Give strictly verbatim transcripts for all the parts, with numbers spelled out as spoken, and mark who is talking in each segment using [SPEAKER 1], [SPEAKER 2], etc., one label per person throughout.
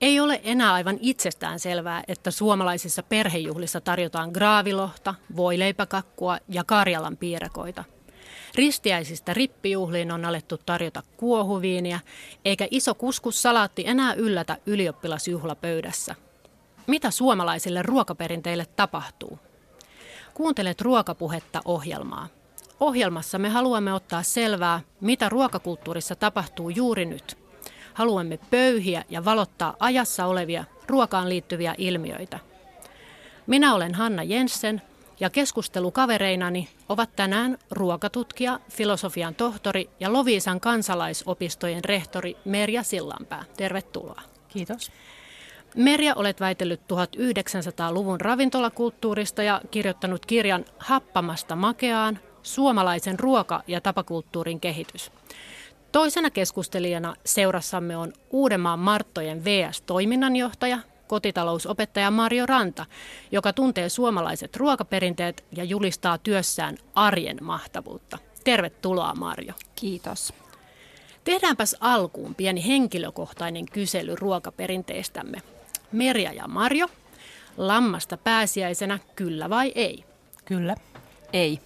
[SPEAKER 1] Ei ole enää aivan itsestään selvää, että suomalaisissa perhejuhlissa tarjotaan graavilohta, voileipäkakkua ja Karjalan piirakoita. Ristiäisistä rippijuhliin on alettu tarjota kuohuviiniä, eikä iso kuskussalaatti enää yllätä ylioppilasjuhlapöydässä. Mitä suomalaisille ruokaperinteille tapahtuu? Kuuntelet Ruokapuhetta -ohjelmaa. Ohjelmassa me haluamme ottaa selvää, mitä ruokakulttuurissa tapahtuu juuri nyt. Haluamme pöyhiä ja valottaa ajassa olevia ruokaan liittyviä ilmiöitä. Minä olen Hanna Jensen ja keskustelukavereinani ovat tänään ruokatutkija, filosofian tohtori ja Loviisan kansalaisopistojen rehtori Merja Sillanpää. Tervetuloa.
[SPEAKER 2] Kiitos.
[SPEAKER 1] Merja, olet väitellyt tuhatyhdeksänsataaluvun ravintolakulttuurista ja kirjoittanut kirjan Happamasta makeaan, suomalaisen ruoka- ja tapakulttuurin kehitys. Toisena keskustelijana seurassamme on Uudenmaan Marttojen V S-toiminnanjohtaja, kotitalousopettaja Marjo Ranta, joka tuntee suomalaiset ruokaperinteet ja julistaa työssään arjen mahtavuutta. Tervetuloa, Marjo.
[SPEAKER 3] Kiitos.
[SPEAKER 1] Tehdäänpäs alkuun pieni henkilökohtainen kysely ruokaperinteistämme. Merja ja Marjo, lammasta pääsiäisenä kyllä vai ei?
[SPEAKER 2] Kyllä.
[SPEAKER 3] Ei.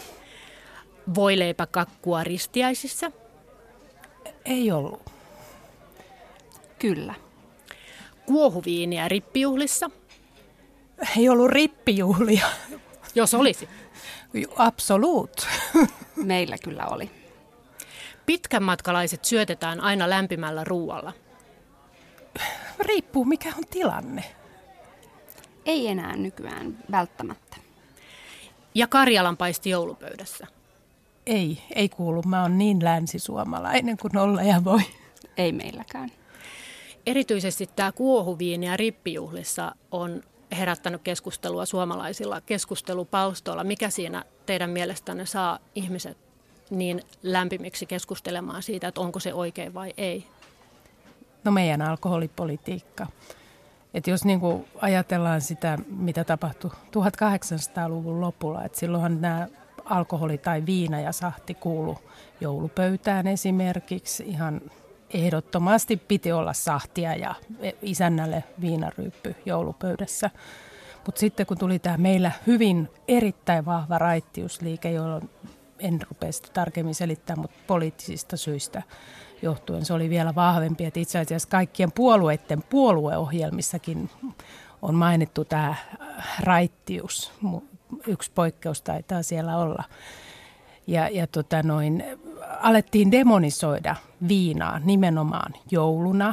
[SPEAKER 1] Voileipäkakkua ristiäisissä?
[SPEAKER 2] Ei ollut.
[SPEAKER 3] Kyllä.
[SPEAKER 1] Kuohuviiniä rippijuhlissa?
[SPEAKER 2] Ei ollut rippijuhlia.
[SPEAKER 1] Jos olisi.
[SPEAKER 2] Absoluut.
[SPEAKER 3] Meillä kyllä oli.
[SPEAKER 1] Pitkänmatkalaiset syötetään aina lämpimällä ruualla.
[SPEAKER 2] Riippuu mikä on tilanne.
[SPEAKER 3] Ei enää nykyään välttämättä.
[SPEAKER 1] Ja karjalanpaisti joulupöydässä?
[SPEAKER 2] Ei, ei kuulu. Mä oon niin länsisuomalainen kuin olla ja voi.
[SPEAKER 3] Ei meilläkään.
[SPEAKER 1] Erityisesti tämä kuohuviini ja rippijuhlissa on herättänyt keskustelua suomalaisilla keskustelupalstoilla. Mikä siinä teidän mielestänne saa ihmiset niin lämpimiksi keskustelemaan siitä, että onko se oikein vai ei?
[SPEAKER 2] No meidän alkoholipolitiikka. Että jos niinku ajatellaan sitä, mitä tapahtui tuhatkahdeksansataaluvun lopulla, että silloinhan nämä alkoholi tai viina ja sahti kuulu joulupöytään esimerkiksi. Ihan ehdottomasti piti olla sahtia ja isännälle viinaryyppy joulupöydässä. Mutta sitten kun tuli tämä meillä hyvin erittäin vahva raittiusliike, jolloin en rupea sitä tarkemmin selittämään, mutta poliittisista syistä johtuen se oli vielä vahvempi. Et itse asiassa kaikkien puolueiden puolueohjelmissakin on mainittu tämä raittius. Yksi poikkeus taitaa siellä olla. Ja, ja tota noin, alettiin demonisoida viinaa nimenomaan jouluna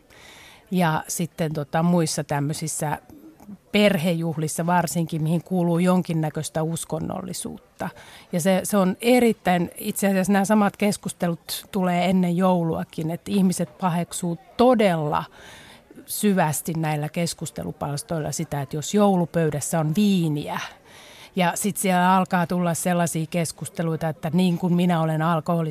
[SPEAKER 2] ja sitten tota, muissa tämmöisissä perhejuhlissa varsinkin, mihin kuuluu jonkinnäköistä uskonnollisuutta. Ja se, se on erittäin, itse asiassa nämä samat keskustelut tulee ennen jouluakin, että ihmiset paheksuu todella syvästi näillä keskustelupalstoilla sitä, että jos joulupöydässä on viiniä, ja sitten siellä alkaa tulla sellaisia keskusteluita, että niin kuin minä olen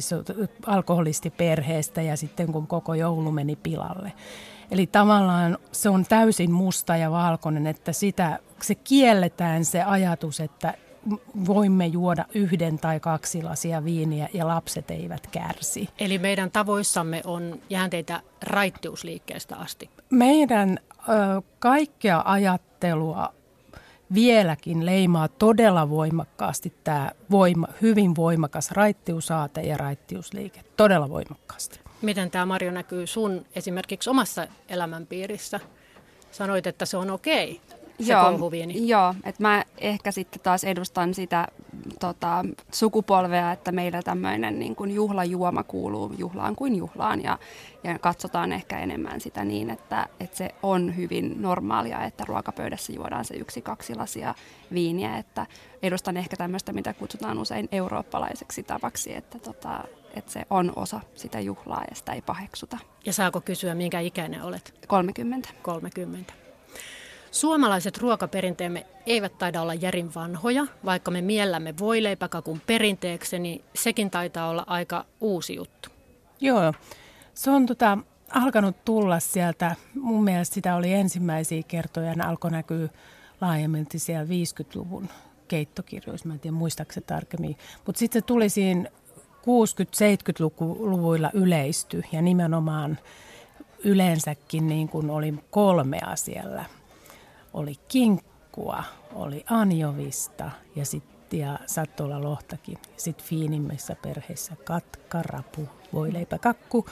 [SPEAKER 2] alkoholistiperheestä ja sitten kun koko joulu meni pilalle. Eli tavallaan se on täysin musta ja valkoinen, että sitä, se kielletään se ajatus, että voimme juoda yhden tai kaksi lasia viiniä ja lapset eivät kärsi.
[SPEAKER 1] Eli meidän tavoissamme on jäänteitä raittiusliikkeestä asti.
[SPEAKER 2] Meidän ö, kaikkea ajattelua vieläkin leimaa todella voimakkaasti tämä voima, hyvin voimakas raittiusaate ja raittiusliike. Todella voimakkaasti.
[SPEAKER 1] Miten tämä, Marjo, näkyy sun esimerkiksi omassa elämänpiirissä? Sanoit, että se on okei, se
[SPEAKER 3] joo,
[SPEAKER 1] kuohuviini.
[SPEAKER 3] Joo, että mä ehkä sitten taas edustan sitä tota, sukupolvea, että meillä tämmöinen niin kuin juhlajuoma kuuluu juhlaan kuin juhlaan ja, ja katsotaan ehkä enemmän sitä niin, että, että se on hyvin normaalia, että ruokapöydässä juodaan se yksi, kaksi lasia viiniä, että edustan ehkä tämmöistä, mitä kutsutaan usein eurooppalaiseksi tavaksi, että, tota, että se on osa sitä juhlaa ja sitä ei paheksuta.
[SPEAKER 1] Ja saako kysyä, minkä ikäinen olet?
[SPEAKER 3] kolmekymmentä.
[SPEAKER 1] kolmekymmentä. Suomalaiset ruokaperinteemme eivät taida olla järin vanhoja, vaikka me miellämme voileipäkakun perinteeksi, niin sekin taitaa olla aika uusi juttu.
[SPEAKER 2] Joo, se on tota, alkanut tulla sieltä, mun mielestä sitä oli ensimmäisiä kertoja, ne alkoi näkyä laajemmin siellä viisikymmentäluvun keittokirjoissa, mä en tiedä muistaako se tarkemmin, mutta sitten se tuli siinä kuusikymmentä-seitsemänkymmentäluvuilla yleisty ja nimenomaan yleensäkin niin kuin oli kolmea siellä. Oli kinkkua, oli anjovista ja sitten ja saattoi olla lohtakin. Sitten fiinimmissä perheissä katka, rapu, voileipä, kakku.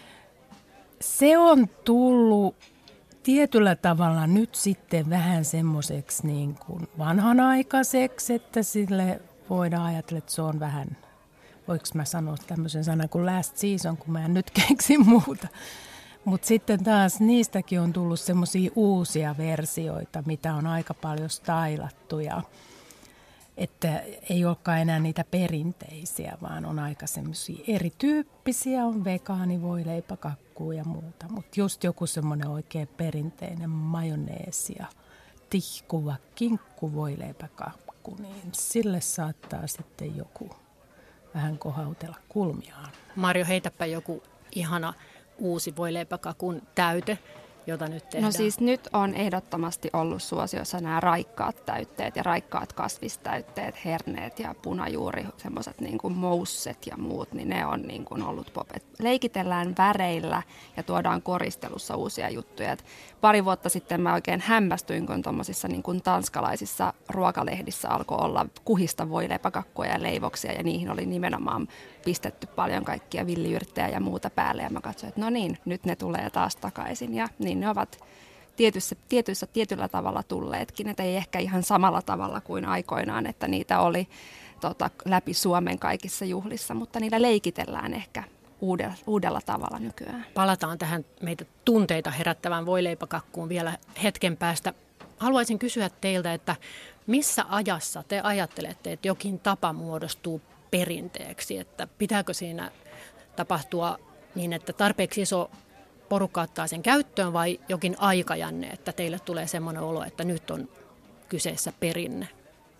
[SPEAKER 2] Se on tullut tietyllä tavalla nyt sitten vähän semmoiseksi niin kuin vanhanaikaiseksi, että sille voidaan ajatella, että se on vähän, voiko mä sanoa tämmöisen sanan kuin last season, kun mä en nyt keksin muuta. Mutta sitten taas niistäkin on tullut semmoisia uusia versioita, mitä on aika paljon stylattu ja että ei olekaan enää niitä perinteisiä, vaan on aika semmoisia erityyppisiä, on vegaani, voileipä, kakku ja muuta. Mutta just joku semmoinen oikein perinteinen majoneesi ja tihkuva kinkku, voileipä, kakku, niin sille saattaa sitten joku vähän kohautella kulmiaan.
[SPEAKER 1] Marjo, heitäpä joku ihana uusi voileipäkakun täyte, jota nyt tehdään.
[SPEAKER 3] No siis nyt on ehdottomasti ollut suosiossa nämä raikkaat täytteet ja raikkaat kasvistäytteet, herneet ja punajuuri, semmoiset niin kuin mousset ja muut, niin ne on niin kuin ollut pop. Et leikitellään väreillä ja tuodaan koristelussa uusia juttuja. Et pari vuotta sitten mä oikein hämmästyin, kun tuommoisissa niin kuin tanskalaisissa ruokalehdissä alkoi olla kuhista voileipäkakkuja ja leivoksia ja niihin oli nimenomaan pistetty paljon kaikkia villiyrttejä ja muuta päälle ja mä katsoin, että no niin, nyt ne tulee taas takaisin ja niin ne ovat tietyssä, tietyssä, tietyllä tavalla tulleetkin, että ei ehkä ihan samalla tavalla kuin aikoinaan, että niitä oli tota, läpi Suomen kaikissa juhlissa, mutta niillä leikitellään ehkä uudella, uudella tavalla nykyään.
[SPEAKER 1] Palataan tähän meitä tunteita herättävään voileipäkakkuun vielä hetken päästä. Haluaisin kysyä teiltä, että missä ajassa te ajattelette, että jokin tapa muodostuu perinteeksi, että pitääkö siinä tapahtua niin, että tarpeeksi iso porukka ottaa sen käyttöön vai jokin aikajänne, että teille tulee semmoinen olo, että nyt on kyseessä perinne?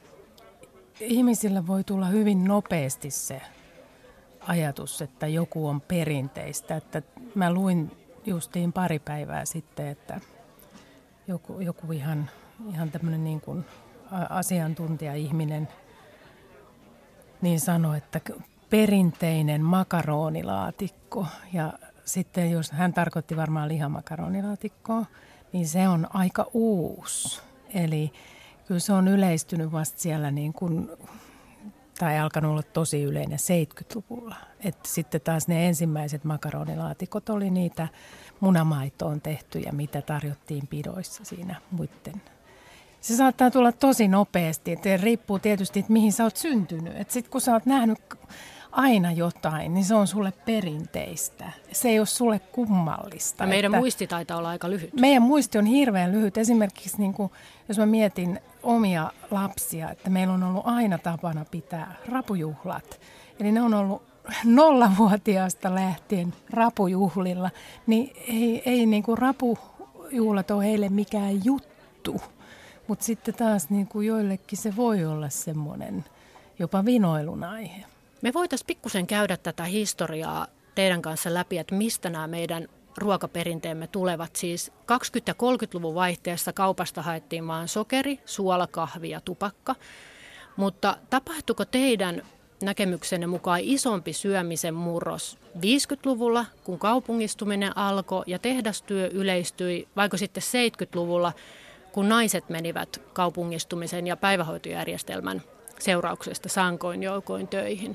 [SPEAKER 2] Ihmisillä voi tulla hyvin nopeasti se ajatus, että joku on perinteistä. Että mä luin justiin pari päivää sitten, että joku, joku ihan, ihan tämmöinen niin kuin asiantuntija-ihminen niin sanoi, että perinteinen makaronilaatikko ja sitten jos hän tarkoitti varmaan lihamakaronilaatikkoa, niin se on aika uusi. Eli kyllä se on yleistynyt vasta siellä niin kuin, tai alkanut olla tosi yleinen seitsemänkymmentäluvulla. Et sitten taas ne ensimmäiset makaronilaatikot oli niitä munamaitoon tehtyjä, mitä tarjottiin pidoissa siinä muiden. Se saattaa tulla tosi nopeasti, että riippuu tietysti, että mihin sä oot syntynyt. Sitten kun sä oot nähnyt aina jotain, niin se on sulle perinteistä. Se ei ole sulle kummallista.
[SPEAKER 1] Ja meidän
[SPEAKER 2] että
[SPEAKER 1] muisti taitaa olla aika lyhyt.
[SPEAKER 2] Meidän muisti on hirveän lyhyt. Esimerkiksi niin kuin, jos mä mietin omia lapsia, että meillä on ollut aina tapana pitää rapujuhlat. Eli ne on ollut nollavuotiaasta lähtien rapujuhlilla. Niin ei, ei niin kuin rapujuhlat ole heille mikään juttu. Mutta sitten taas niin kuin joillekin se voi olla semmoinen jopa vinoilun aihe.
[SPEAKER 1] Me voitaisiin pikkusen käydä tätä historiaa teidän kanssa läpi, että mistä nämä meidän ruokaperinteemme tulevat. Siis kaksikymmentä- ja kolmekymmentäluvun vaihteessa kaupasta haettiin vain sokeri, suola, kahvi ja tupakka. Mutta tapahtuiko teidän näkemyksenne mukaan isompi syömisen murros viisikymmentäluvulla, kun kaupungistuminen alkoi ja tehdastyö yleistyi, vaiko sitten seitsemänkymmentäluvulla, kun naiset menivät kaupungistumisen ja päivähoitojärjestelmän seurauksesta sankoin joukoin töihin?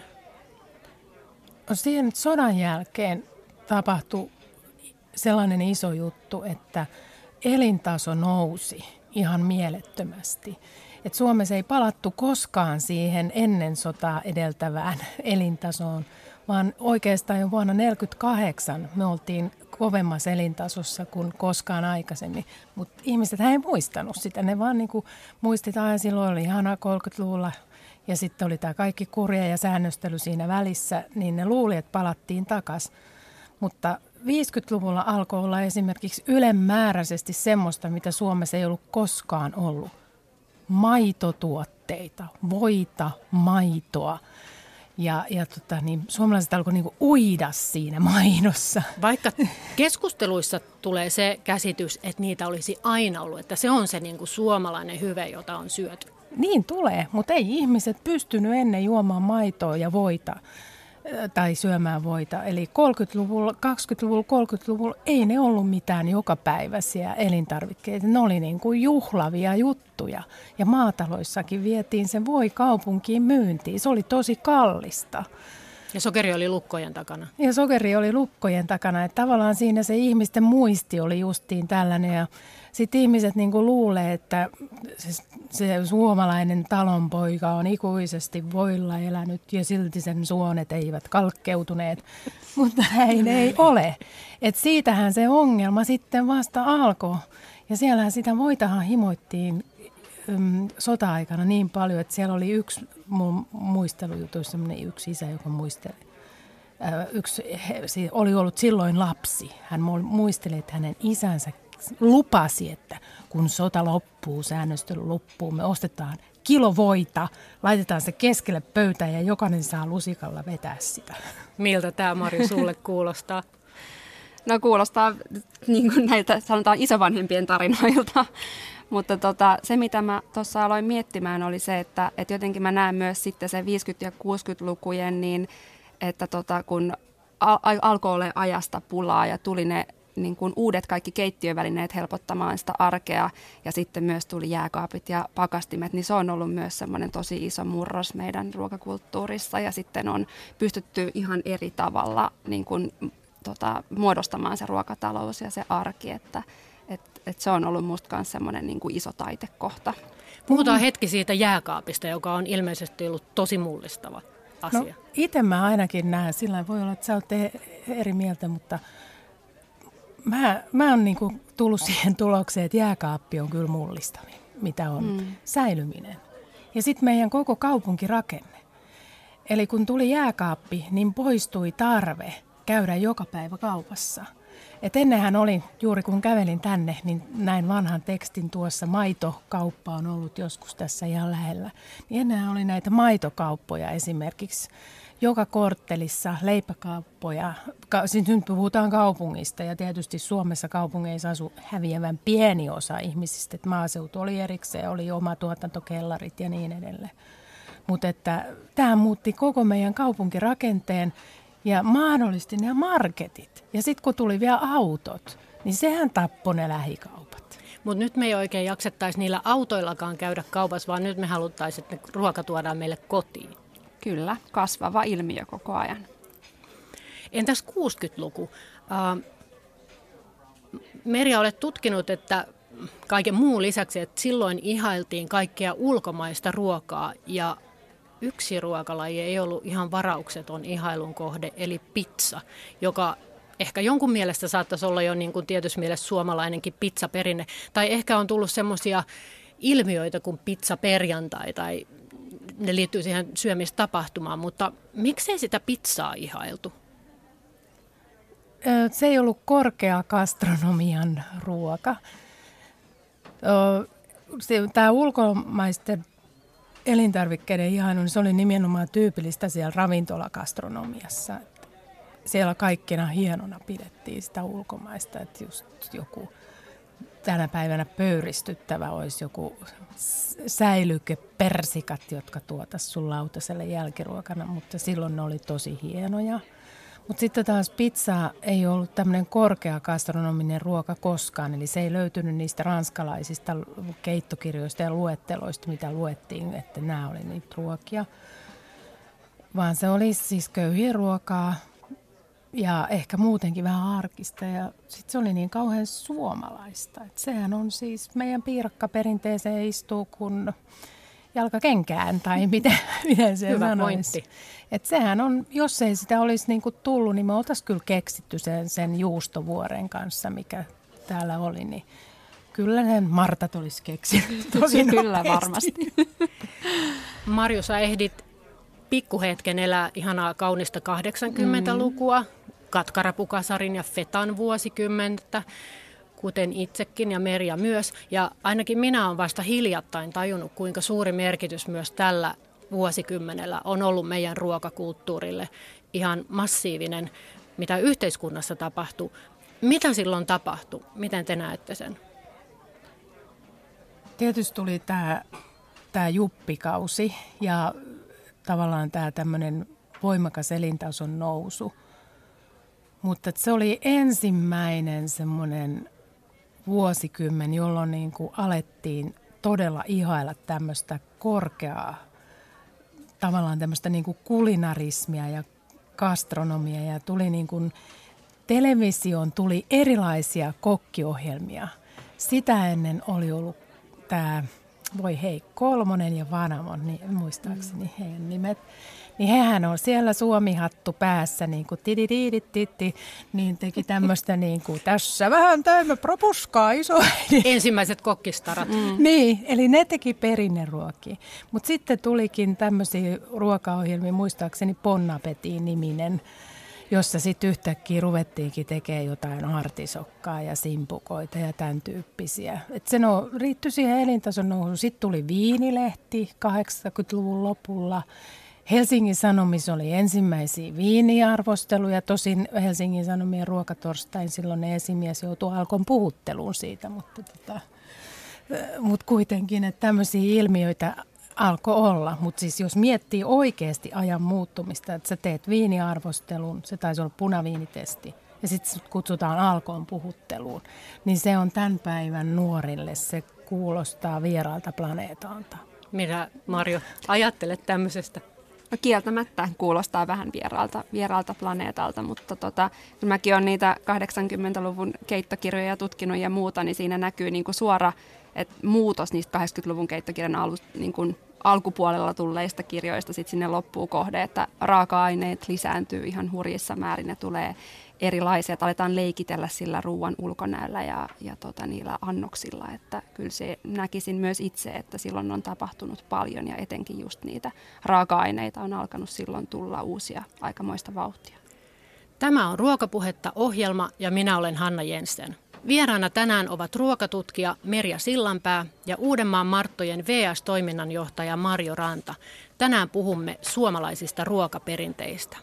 [SPEAKER 2] No siihen sodan jälkeen tapahtui sellainen iso juttu, että elintaso nousi ihan mielettömästi. Et Suomessa ei palattu koskaan siihen ennen sotaa edeltävään elintasoon, vaan oikeastaan jo vuonna tuhatyhdeksänsataaneljäkymmentäkahdeksan me oltiin kovemmassa elintasossa kuin koskaan aikaisemmin. Mutta ihmiset ei muistanut sitä, ne vaan niinku muistivat, että silloin oli ihanaa kolmekymmentäluvulla ja sitten oli tämä kaikki kurja ja säännöstely siinä välissä, niin ne luuli, että palattiin takaisin. Mutta viisikymmentäluvulla alkoi olla esimerkiksi ylenmääräisesti semmoista, mitä Suomessa ei ollut koskaan ollut. Maitotuotteita, voita, maitoa. Ja, ja tota, niin, suomalaiset alkoi niinku uida siinä maidossa.
[SPEAKER 1] Vaikka keskusteluissa tulee se käsitys, että niitä olisi aina ollut, että se on se niinku suomalainen hyve, jota on syöty.
[SPEAKER 2] Niin tulee, mutta ei ihmiset pystynyt ennen juomaan maitoa ja voita tai syömään voita. Eli kolmekymmentäluvulla, kaksikymmentäluvulla, kolmekymmentäluvulla ei ne ollut mitään jokapäiväisiä elintarvikkeita. Ne oli niin kuin juhlavia juttuja. Ja maataloissakin vietiin se voi kaupunkiin myyntiin. Se oli tosi kallista.
[SPEAKER 1] Ja sokeri oli lukkojen takana.
[SPEAKER 2] Ja sokeri oli lukkojen takana. Että tavallaan siinä se ihmisten muisti oli justiin tällainen. Ja sitten ihmiset niin kuin luulee, että se, se suomalainen talonpoika on ikuisesti voilla elänyt ja silti sen suonet eivät kalkkeutuneet. Mutta näin ei ole. Et siitähän se ongelma sitten vasta alkoi. Ja siellähän sitä voitahan himoittiin ym, sota-aikana niin paljon, että siellä oli yksi mun muistelujutuissa semmoinen yksi isä, joka muisteli. Ö, yksi he, oli ollut silloin lapsi. Hän muisteli, että hänen isänsä lupasi, että kun sota loppuu, säännöstely loppuu, me ostetaan kilo voita, laitetaan se keskelle pöytää ja jokainen saa lusikalla vetää sitä.
[SPEAKER 1] Miltä tämä, Marju, sulle kuulostaa?
[SPEAKER 3] No kuulostaa niin kuin näitä sanotaan isovanhempien tarinoilta, mutta tota, se mitä mä tuossa aloin miettimään oli se, että, että jotenkin mä näen myös sitten se viisikymmentä- ja kuusikymmentälukujen, niin että tota, kun al- alkoi olla ajasta pulaa ja tuli ne niin kuin uudet kaikki keittiövälineet helpottamaan sitä arkea ja sitten myös tuli jääkaapit ja pakastimet, niin se on ollut myös semmoinen tosi iso murros meidän ruokakulttuurissa ja sitten on pystytty ihan eri tavalla niin kuin, tota, muodostamaan se ruokatalous ja se arki, että et, et se on ollut musta myös semmoinen niin kuin iso taitekohta.
[SPEAKER 1] Puhutaan hetki siitä jääkaapista, joka on ilmeisesti ollut tosi mullistava asia.
[SPEAKER 2] No, itse mä ainakin näen, sillä voi olla, että sä oot eri mieltä, mutta Mä, mä oon niinku tullut siihen tulokseen, että jääkaappi on kyllä mullistavin, mitä on mm. säilyminen. Ja sitten meidän koko kaupunkirakenne. Eli kun tuli jääkaappi, niin poistui tarve käydä joka päivä kaupassa. Et ennenhän oli, juuri kun kävelin tänne, niin näin vanhan tekstin tuossa, maitokauppa on ollut joskus tässä ihan lähellä. Niin ennenhän oli näitä maitokauppoja esimerkiksi. Joka korttelissa leipäkauppoja, siis nyt puhutaan kaupungista ja tietysti Suomessa kaupungeissa asuu häviävän pieni osa ihmisistä, että maaseutu oli erikseen, oli oma tuotantokellarit ja niin edelleen. Mutta että tämä muutti koko meidän kaupunkirakenteen ja mahdollisti ne marketit. Ja sitten kun tuli vielä autot, niin sehän tappoi ne lähikaupat.
[SPEAKER 1] Mutta nyt me ei oikein jaksettaisi niillä autoillakaan käydä kaupassa, vaan nyt me haluttaisiin, että ruoka tuodaan meille kotiin.
[SPEAKER 3] Kyllä, kasvava ilmiö koko ajan.
[SPEAKER 1] Entäs kuusikymmentäluku? Uh, Merja, olet tutkinut, että kaiken muun lisäksi, että silloin ihailtiin kaikkea ulkomaista ruokaa ja yksi ruokalaji ei ollut ihan varaukseton ihailun kohde, eli pizza, joka ehkä jonkun mielestä saattaisi olla jo niin kuin tietyssä mielessä suomalainenkin pizzaperinne. Tai ehkä on tullut semmoisia ilmiöitä kuin pizzaperjantai tai ne liittyy siihen syömistapahtumaan, mutta miksei sitä pizzaa ihailtu?
[SPEAKER 2] Se ei ollut korkea gastronomian ruoka. Tämä ulkomaisten elintarvikkeiden ihailu, niin se oli nimenomaan tyypillistä siellä ravintolagastronomiassa. Siellä kaikkina hienona pidettiin sitä ulkomaista, että just joku tänä päivänä pöyristyttävä olisi joku säilykepersikat, jotka tuotaisiin sun lautaselle jälkiruokana, mutta silloin ne oli tosi hienoja. Mutta sitten taas pizza ei ollut tämmöinen korkea gastronominen ruoka koskaan, eli se ei löytynyt niistä ranskalaisista keittokirjoista ja luetteloista, mitä luettiin, että nämä oli niitä ruokia, vaan se oli siis köyhiä ruokaa ja ehkä muutenkin vähän arkista ja sitten se oli niin kauhean suomalaista. Et sehän on siis meidän piirakkaperinteeseen istuu kun jalkakenkään tai miten, miten se
[SPEAKER 1] Hyvä
[SPEAKER 2] sanoisi.
[SPEAKER 1] pointti.
[SPEAKER 2] Et sehän on, jos ei sitä olisi niinku tullut, niin me oltaisiin kyllä keksitty sen, sen juustovuoren kanssa, mikä täällä oli. Niin kyllä ne Martat olisi keksinyt tosi
[SPEAKER 3] Kyllä varmasti.
[SPEAKER 1] Marju, sä ehdit pikkuhetken elää ihanaa kaunista kahdeksankymmentälukua, mm. Katkarapukasarin ja Fetan vuosikymmentä, kuten itsekin ja Merja myös. Ja ainakin minä olen vasta hiljattain tajunnut, kuinka suuri merkitys myös tällä vuosikymmenellä on ollut meidän ruokakulttuurille. Ihan massiivinen, mitä yhteiskunnassa tapahtuu. Mitä silloin tapahtui? Miten te näette sen?
[SPEAKER 2] Tietysti tuli tämä, tämä juppikausi ja tavallaan tämä tämmöinen voimakas elintason nousu. Mutta se oli ensimmäinen semmoinen vuosikymmen, jolloin niin kuin alettiin todella ihailla tämmöistä korkeaa, tavallaan tämmöistä niin kuin kulinarismia ja gastronomia. Ja tuli niin kuin, televisioon tuli erilaisia kokkiohjelmia. Sitä ennen oli ollut tämä, voi hei, Kolmonen ja Vanamon, niin muistaakseni heidän nimet. Niin hehän on siellä suomihattu päässä, niin kuin tididididitti, niin teki tämmöistä niin kuin tässä vähän täymme propuskaa iso.
[SPEAKER 1] Ensimmäiset kokkistarat.
[SPEAKER 2] Mm. Niin, eli ne teki perinneruokia. Mutta sitten tulikin tämmöisiä ruokaohjelmia, muistaakseni Bon Appetit -niminen, jossa sitten yhtäkkiä ruvettiinkin tekemään jotain artisokkaa ja simpukoita ja tämän tyyppisiä. Et se no, riittyi siihen elintason nousuun. Sitten tuli Viinilehti kahdeksankymmentäluvun lopulla. Helsingin Sanomissa oli ensimmäisiä viiniarvosteluja. Tosin Helsingin Sanomien ruokatorstain silloin esimies joutui Alkon puhutteluun siitä, mutta tota, mut kuitenkin, että tämmöisiä ilmiöitä alkoi olla. Mutta siis jos miettii oikeasti ajan muuttumista, että sä teet viiniarvostelun, se taisi olla punaviinitesti, ja sitten kutsutaan Alkon puhutteluun, niin se on tämän päivän nuorille, se kuulostaa vieraalta planeetalta.
[SPEAKER 1] Mitä, Marjo, ajattelet tämmöisestä?
[SPEAKER 3] No kieltämättä kuulostaa vähän vieraalta, vieraalta planeetalta, mutta tota, kun mäkin olen niitä kahdeksankymmentäluvun keittokirjoja tutkinut ja muuta, niin siinä näkyy niin kuin suora että muutos niistä kahdeksankymmentäluvun keittokirjan alu, niin kuin alkupuolella tulleista kirjoista sitten sinne loppuun kohde, että raaka-aineet lisääntyy ihan hurjissa määrin ja tulee erilaisia, että aletaan leikitellä sillä ruoan ulkonäöllä ja, ja tota, niillä annoksilla, että kyllä se näkisin myös itse, että silloin on tapahtunut paljon ja etenkin just niitä raaka-aineita on alkanut silloin tulla uusia aikamoista vauhtia.
[SPEAKER 1] Tämä on Ruokapuhetta -ohjelma ja minä olen Hanna Jensen. Vieraana tänään ovat ruokatutkija Merja Sillanpää ja Uudenmaan Marttojen V S-toiminnanjohtaja Marjo Ranta. Tänään puhumme suomalaisista ruokaperinteistä.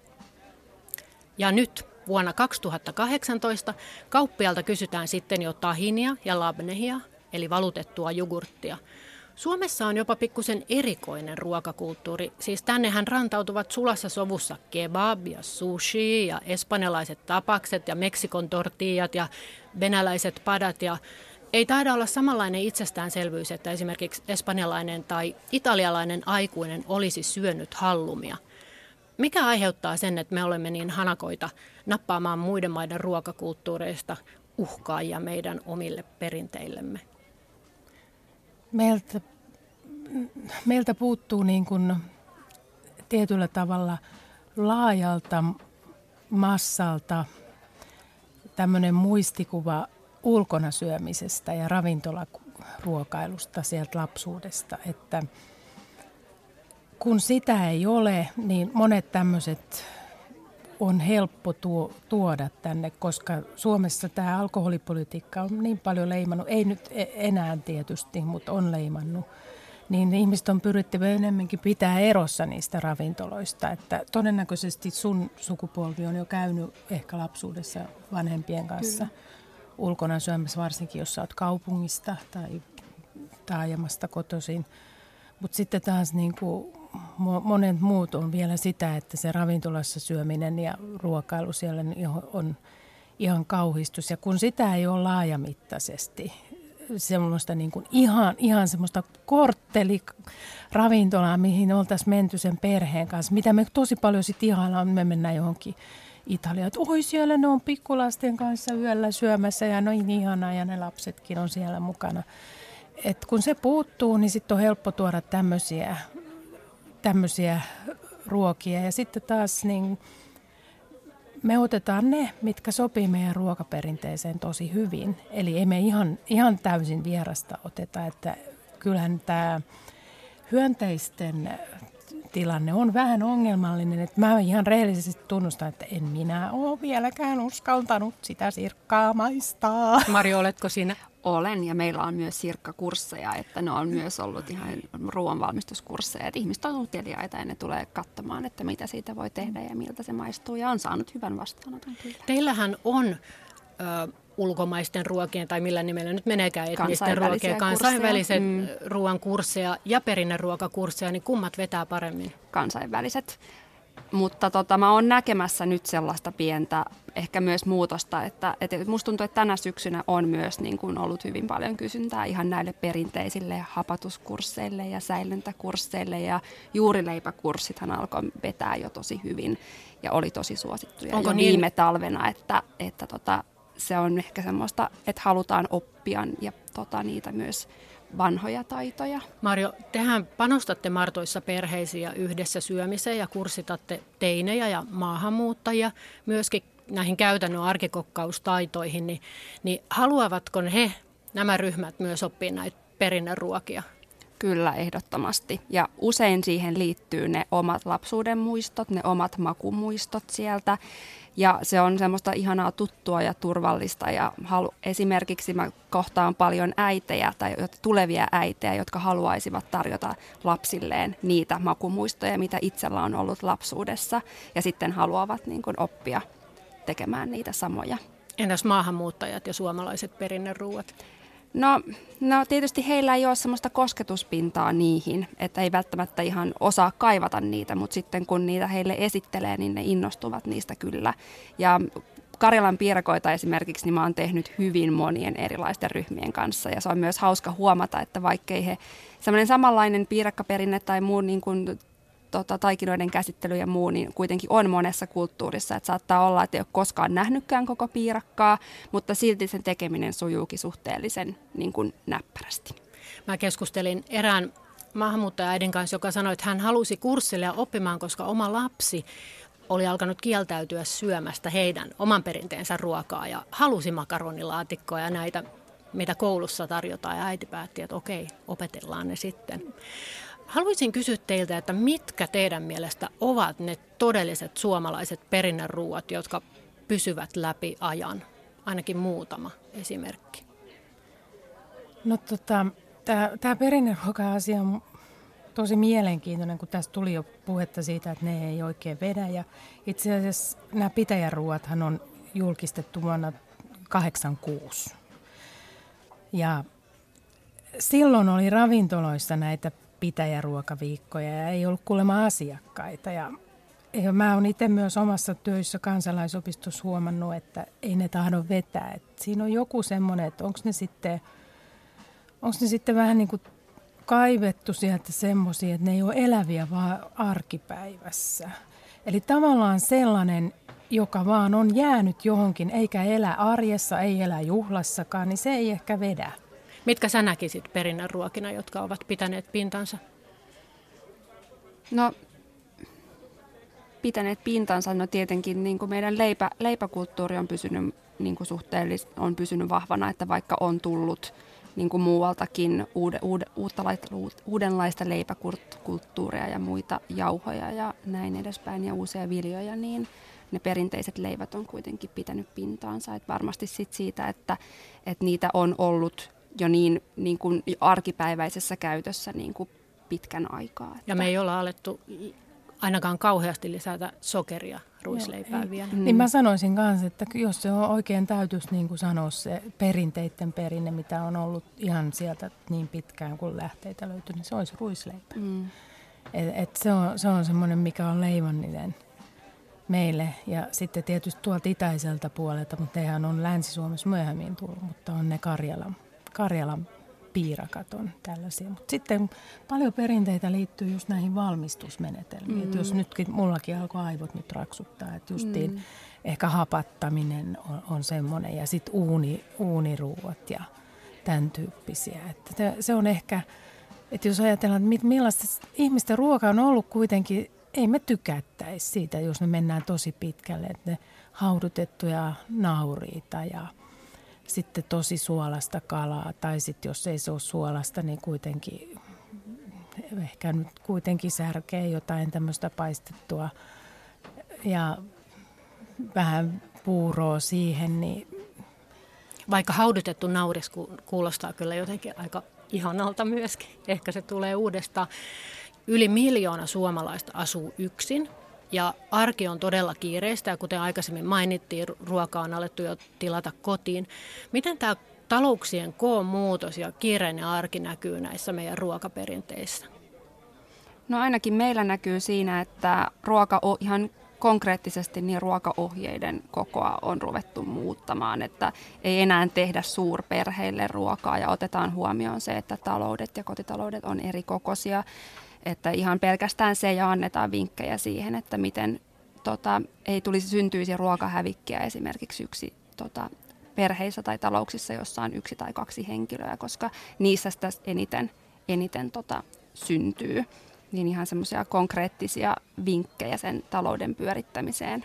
[SPEAKER 1] Ja nyt vuonna kaksituhattakahdeksantoista kauppialta kysytään sitten jo tahinia ja labnehia, eli valutettua jogurttia. Suomessa on jopa pikkusen erikoinen ruokakulttuuri, siis tännehän rantautuvat sulassa sovussa kebab ja sushi ja espanjalaiset tapakset ja Meksikon tortillat ja venäläiset padat ja ei taida olla samanlainen itsestäänselvyys, että esimerkiksi espanjalainen tai italialainen aikuinen olisi syönyt hallumia. Mikä aiheuttaa sen, että me olemme niin hanakoita nappaamaan muiden maiden ruokakulttuureista uhkaajia meidän omille perinteillemme?
[SPEAKER 2] Meiltä, meiltä puuttuu niin kuin tietyllä tavalla laajalta massalta tämmöinen muistikuva ulkona syömisestä ja ravintolaruokailusta sieltä lapsuudesta, että kun sitä ei ole, niin monet tämmöiset on helppo tuo, tuoda tänne, koska Suomessa tämä alkoholipolitiikka on niin paljon leimannut, ei nyt enää tietysti, mutta on leimannut, niin ihmiset on pyrittävä enemmänkin pitää erossa niistä ravintoloista. Että todennäköisesti sun sukupolvi on jo käynyt ehkä lapsuudessa vanhempien kanssa Kyllä. ulkona syömässä, varsinkin jos sä oot kaupungista tai taajamasta kotoisin. Mutta sitten taas niin kuin monet muut on vielä sitä, että se ravintolassa syöminen ja ruokailu siellä on ihan kauhistus. Ja kun sitä ei ole laajamittaisesti, semmoista niin kuin ihan, ihan semmoista kortteliravintolaa, mihin oltaisiin menty sen perheen kanssa, mitä me tosi paljon sitten ihaillaan, me mennään johonkin Italiaan, että oi siellä ne on pikkulasten kanssa yöllä syömässä ja no niin ihanaa ja ne lapsetkin on siellä mukana. Et kun se puuttuu, niin sitten on helppo tuoda tämmöisiä, tämmöisiä ruokia. Ja sitten taas niin me otetaan ne, mitkä sopii meidän ruokaperinteeseen tosi hyvin. Eli ei me ihan, ihan täysin vierasta oteta. Että kyllähän tämä hyönteisten tilanne on vähän ongelmallinen. Että mä ihan rehellisesti tunnustan, että en minä ole vieläkään uskaltanut sitä sirkkaa maistaa.
[SPEAKER 1] Marjo, oletko siinä?
[SPEAKER 3] Olen, ja meillä on myös sirkkakursseja, että ne on myös ollut ihan ruoanvalmistuskursseja, että ihmiset on uteliaita ja ne tulee katsomaan, että mitä siitä voi tehdä ja miltä se maistuu, ja on saanut hyvän vastaanoton kyllä.
[SPEAKER 1] Teillähän on ö, ulkomaisten ruokien, tai millä nimellä nyt meneekään etnisten ruokien, kansainväliset mm. ruoan kursseja ja perinneruokakursseja, niin kummat vetää paremmin?
[SPEAKER 3] Kansainväliset. Mutta tota, mä oon näkemässä nyt sellaista pientä ehkä myös muutosta, että, että musta tuntuu, että tänä syksynä on myös niin kuin ollut hyvin paljon kysyntää ihan näille perinteisille hapatuskursseille ja säilyntäkursseille ja juurileipäkurssithan alkoi vetää jo tosi hyvin ja oli tosi suosittuja Onko jo niin? viime talvena, että, että tota, se on ehkä semmoista, että halutaan oppia ja tota, niitä myös vanhoja taitoja.
[SPEAKER 1] Marjo, tehän panostatte Martoissa perheisiin ja yhdessä syömiseen ja kurssitatte teinejä ja maahanmuuttajia myöskin näihin käytännön arkikokkaustaitoihin, niin, niin haluavatko he, nämä ryhmät myös oppia näitä perinneruokia?
[SPEAKER 3] Kyllä, ehdottomasti. Ja usein siihen liittyy ne omat lapsuuden muistot, ne omat makumuistot sieltä. Ja se on semmoista ihanaa tuttua ja turvallista. Ja halu, esimerkiksi mä kohtaan paljon äitejä tai tulevia äitejä, jotka haluaisivat tarjota lapsilleen niitä makumuistoja, mitä itsellä on ollut lapsuudessa. Ja sitten haluavat niin kuin oppia tekemään niitä samoja.
[SPEAKER 1] Entäs maahanmuuttajat ja suomalaiset perinneruuat?
[SPEAKER 3] No, no tietysti heillä ei ole semmoista kosketuspintaa niihin, että ei välttämättä ihan osaa kaivata niitä, mutta sitten kun niitä heille esittelee, niin ne innostuvat niistä kyllä. Ja Karjalan piirakoita esimerkiksi niin mä oon tehnyt hyvin monien erilaisten ryhmien kanssa ja se on myös hauska huomata, että vaikkei he semmoinen samanlainen piirakkaperinne tai muu niin kuin Tota, taikinoiden käsittely ja muu, niin kuitenkin on monessa kulttuurissa. Että saattaa olla, että ei ole koskaan nähnytkään koko piirakkaa, mutta silti sen tekeminen sujuukin suhteellisen niin kuin näppärästi.
[SPEAKER 1] Mä keskustelin erään maahanmuuttaja-äidin kanssa, joka sanoi, että hän halusi kurssille ja oppimaan, koska oma lapsi oli alkanut kieltäytyä syömästä heidän oman perinteensä ruokaa ja halusi makaronilaatikkoa ja näitä, mitä koulussa tarjotaan. Ja äiti päätti, että okei, opetellaan ne sitten. Haluaisin kysyä teiltä, että mitkä teidän mielestä ovat ne todelliset suomalaiset perinneruuat, jotka pysyvät läpi ajan? Ainakin muutama esimerkki.
[SPEAKER 2] No tota, tämä perinneruoka-asia on tosi mielenkiintoinen, kun tässä tuli jo puhetta siitä, että ne ei oikein vedä. Ja itse asiassa nämä pitäjäruuathan on julkistettu vuonna kahdeksankymmentäkuusi. Ja silloin oli ravintoloissa näitä pitäjäruokaviikkoja ja ei ollut kuulemma asiakkaita. Ja, ja mä oon itse myös omassa työssä kansalaisopistossa huomannut, että ei ne tahdo vetää. Et siinä on joku semmoinen, että onko ne sitten, onko ne sitten vähän niin kuin kaivettu sieltä semmoisia, että ne ei ole eläviä vaan arkipäivässä. Eli tavallaan sellainen, joka vaan on jäänyt johonkin, eikä elä arjessa, ei elä juhlassakaan, niin se ei ehkä vedä.
[SPEAKER 1] Mitkä sä näkisit perinneruokina, jotka ovat pitäneet pintansa?
[SPEAKER 3] No, pitäneet pintansa, no tietenkin niin kuin meidän leipä, leipäkulttuuri on pysynyt, niin kuin suhteellisesti on pysynyt vahvana, että vaikka on tullut niin kuin muualtakin uude, uude, uutta, uudenlaista leipäkulttuuria ja muita jauhoja ja näin edespäin ja uusia viljoja, niin ne perinteiset leivät on kuitenkin pitänyt pintaansa. Et varmasti sit siitä, että, että niitä on ollut jo niin, niin kuin arkipäiväisessä käytössä niin kuin pitkän aikaa. Että.
[SPEAKER 1] Ja me ei olla alettu ainakaan kauheasti lisätä sokeria ruisleipään Joo, vielä.
[SPEAKER 2] Mm. Niin mä sanoisin kanssa, että jos se on oikein täytyisi niin kuin sanoa se perinteiden perinne, mitä on ollut ihan sieltä niin pitkään kuin lähteitä löytyy, niin se olisi ruisleipä. Mm. Et, et se on, se on semmoinen, mikä on leivonninen meille. Ja sitten tietysti tuolta itäiseltä puolelta, mutta eihän on Länsi-Suomessa myöhemmin tullut, mutta on ne Karjalan, Karjalan piirakat on tällaisia. Mutta sitten paljon perinteitä liittyy just näihin valmistusmenetelmiin. Mm. Et jos nytkin, mullakin alkoi aivot nyt raksuttaa, että justiin mm. ehkä hapattaminen on, on semmoinen ja sitten uuni, uuniruuat ja tämän tyyppisiä. Että se on ehkä, että jos ajatellaan, että millaista ihmisten ruoka on ollut kuitenkin, ei me tykättäisi siitä, jos me mennään tosi pitkälle, että ne haudutettuja nauriita ja sitten tosi suolasta kalaa, tai sitten jos ei se ole suolasta, niin kuitenkin ehkä nyt kuitenkin särkee jotain tämmöistä paistettua ja vähän puuroa siihen. Niin.
[SPEAKER 1] Vaikka haudutettu nauris kuulostaa kyllä jotenkin aika ihanalta myöskin. Ehkä se tulee uudestaan. Yli miljoona suomalaista asuu yksin. Ja arki on todella kiireistä ja kuten aikaisemmin mainittiin, ruokaa on alettu jo tilata kotiin. Miten tämä talouksien koon muutos ja kiireinen arki näkyy näissä meidän ruokaperinteissä?
[SPEAKER 3] No ainakin meillä näkyy siinä, että ruoka ihan konkreettisesti niin ruokaohjeiden kokoa on ruvettu muuttamaan, että ei enää tehdä suurperheille ruokaa ja otetaan huomioon se, että taloudet ja kotitaloudet on eri kokoisia, että ihan pelkästään se ja annetaan vinkkejä siihen, että miten tota, ei tulisi syntyisi ruokahävikkiä esimerkiksi yksi tota, perheissä tai talouksissa, jossa on yksi tai kaksi henkilöä, koska niissä sitä eniten, eniten tota, syntyy. Niin ihan semmoisia konkreettisia vinkkejä sen talouden pyörittämiseen.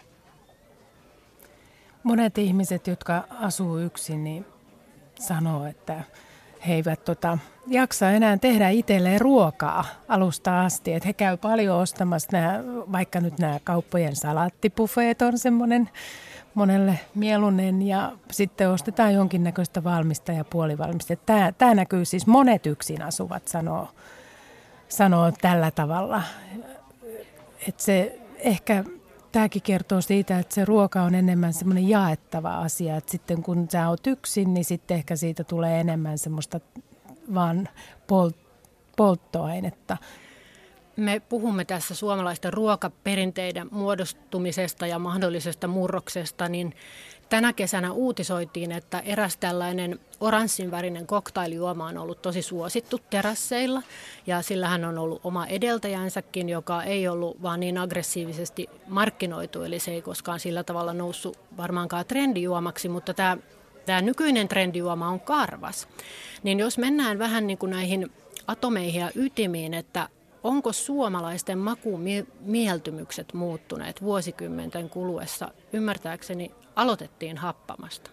[SPEAKER 2] Monet ihmiset, jotka asuu yksin, niin sanoo, että he eivät tota, jaksa enää tehdä itselleen ruokaa alusta asti. Että he käy paljon ostamassa, nämä, vaikka nyt nämä kauppojen salaattibuffeet on semmoinen monelle mieluinen ja sitten ostetaan jonkinnäköistä valmista ja puolivalmista. Tämä, tämä näkyy siis monet yksin asuvat sanoo. sanoo tällä tavalla, että se ehkä tämäkin kertoo siitä, että se ruoka on enemmän semmoinen jaettava asia, että sitten kun sä oot yksin, niin sitten ehkä siitä tulee enemmän semmoista vaan polt- polttoainetta.
[SPEAKER 1] Me puhumme tässä suomalaisten ruokaperinteiden muodostumisesta ja mahdollisesta murroksesta, niin tänä kesänä uutisoitiin, että eräs tällainen oranssinvärinen koktailijuoma on ollut tosi suosittu terasseilla. Ja sillähän on ollut oma edeltäjänsäkin, joka ei ollut vaan niin aggressiivisesti markkinoitu, eli se ei koskaan sillä tavalla noussut varmaankaan trendijuomaksi, mutta tämä, tämä nykyinen trendijuoma on karvas. Niin jos mennään vähän niin kuin näihin atomeihin ja ytimiin, että onko suomalaisten makumieltymykset muuttuneet vuosikymmenten kuluessa? Ymmärtääkseni aloitettiin happamasta.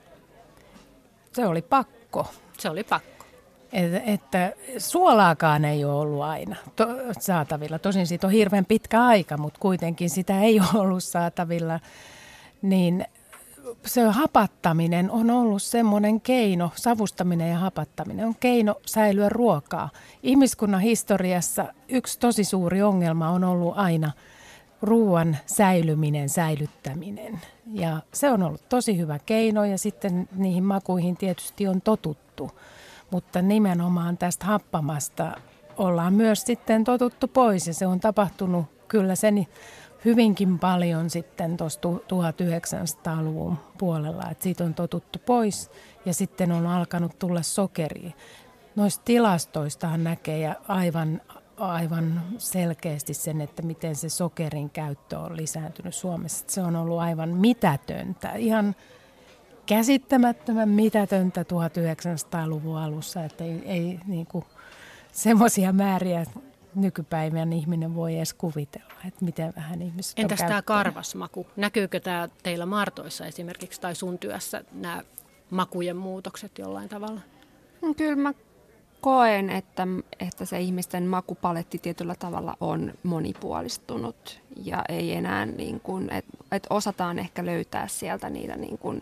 [SPEAKER 2] Se oli pakko.
[SPEAKER 1] Se oli pakko.
[SPEAKER 2] Et, että suolaakaan ei ole ollut aina to, saatavilla. Tosin siitä on hirveän pitkä aika, mutta kuitenkin sitä ei ole ollut saatavilla. Niin se hapattaminen on ollut semmoinen keino, savustaminen ja hapattaminen on keino säilyä ruokaa. Ihmiskunnan historiassa yksi tosi suuri ongelma on ollut aina ruoan säilyminen, säilyttäminen. Ja se on ollut tosi hyvä keino ja sitten niihin makuihin tietysti on totuttu. Mutta nimenomaan tästä happamasta ollaan myös sitten totuttu pois ja se on tapahtunut kyllä sen hyvinkin paljon sitten tuossa tuhatyhdeksänsataaluvun puolella, että siitä on totuttu pois ja sitten on alkanut tulla sokeria. Noista tilastoistahan näkee aivan, aivan selkeästi sen, että miten se sokerin käyttö on lisääntynyt Suomessa. Se on ollut aivan mitätöntä, ihan käsittämättömän mitätöntä tuhatyhdeksänsataaluvun alussa, että ei, ei niin kuin semmoisia määriä nykypäivän ihminen voi edes kuvitella, että miten vähän ihmiset on
[SPEAKER 1] Entäs
[SPEAKER 2] käyttänyt.
[SPEAKER 1] tämä karvasmaku? Näkyykö tämä teillä Martoissa esimerkiksi tai sun työssä nämä makujen muutokset jollain tavalla?
[SPEAKER 3] Kyllä mä koen, että, että se ihmisten makupaletti tietyllä tavalla on monipuolistunut ja ei enää niin kuin, että, että osataan ehkä löytää sieltä niitä niin kuin,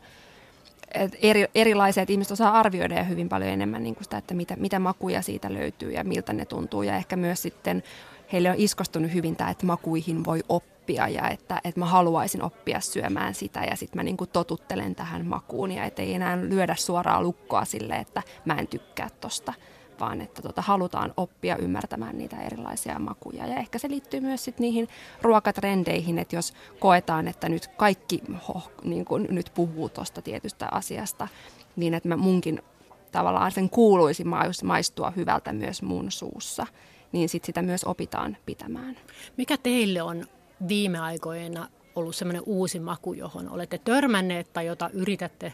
[SPEAKER 3] että eri, erilaisia, että ihmiset osaa arvioida ja hyvin paljon enemmän niin kuin sitä, että mitä, mitä makuja siitä löytyy ja miltä ne tuntuu ja ehkä myös sitten heille on iskostunut hyvin tämä, että makuihin voi oppia ja että, että mä haluaisin oppia syömään sitä ja sitten mä niin kuin totuttelen tähän makuun ja ettei enää lyödä suoraa lukkoa sille, että mä en tykkää tosta, vaan että tota, halutaan oppia ymmärtämään niitä erilaisia makuja. Ja ehkä se liittyy myös sit niihin ruokatrendeihin, että jos koetaan, että nyt kaikki ho, niin kun nyt puhuu tuosta tietystä asiasta, niin että mä munkin tavallaan sen kuuluisi maistua hyvältä myös mun suussa, niin sit sitä myös opitaan pitämään.
[SPEAKER 1] Mikä teille on viime aikoina ollut sellainen uusi maku, johon olette törmänneet tai jota yritätte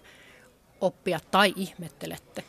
[SPEAKER 1] oppia tai ihmettelette?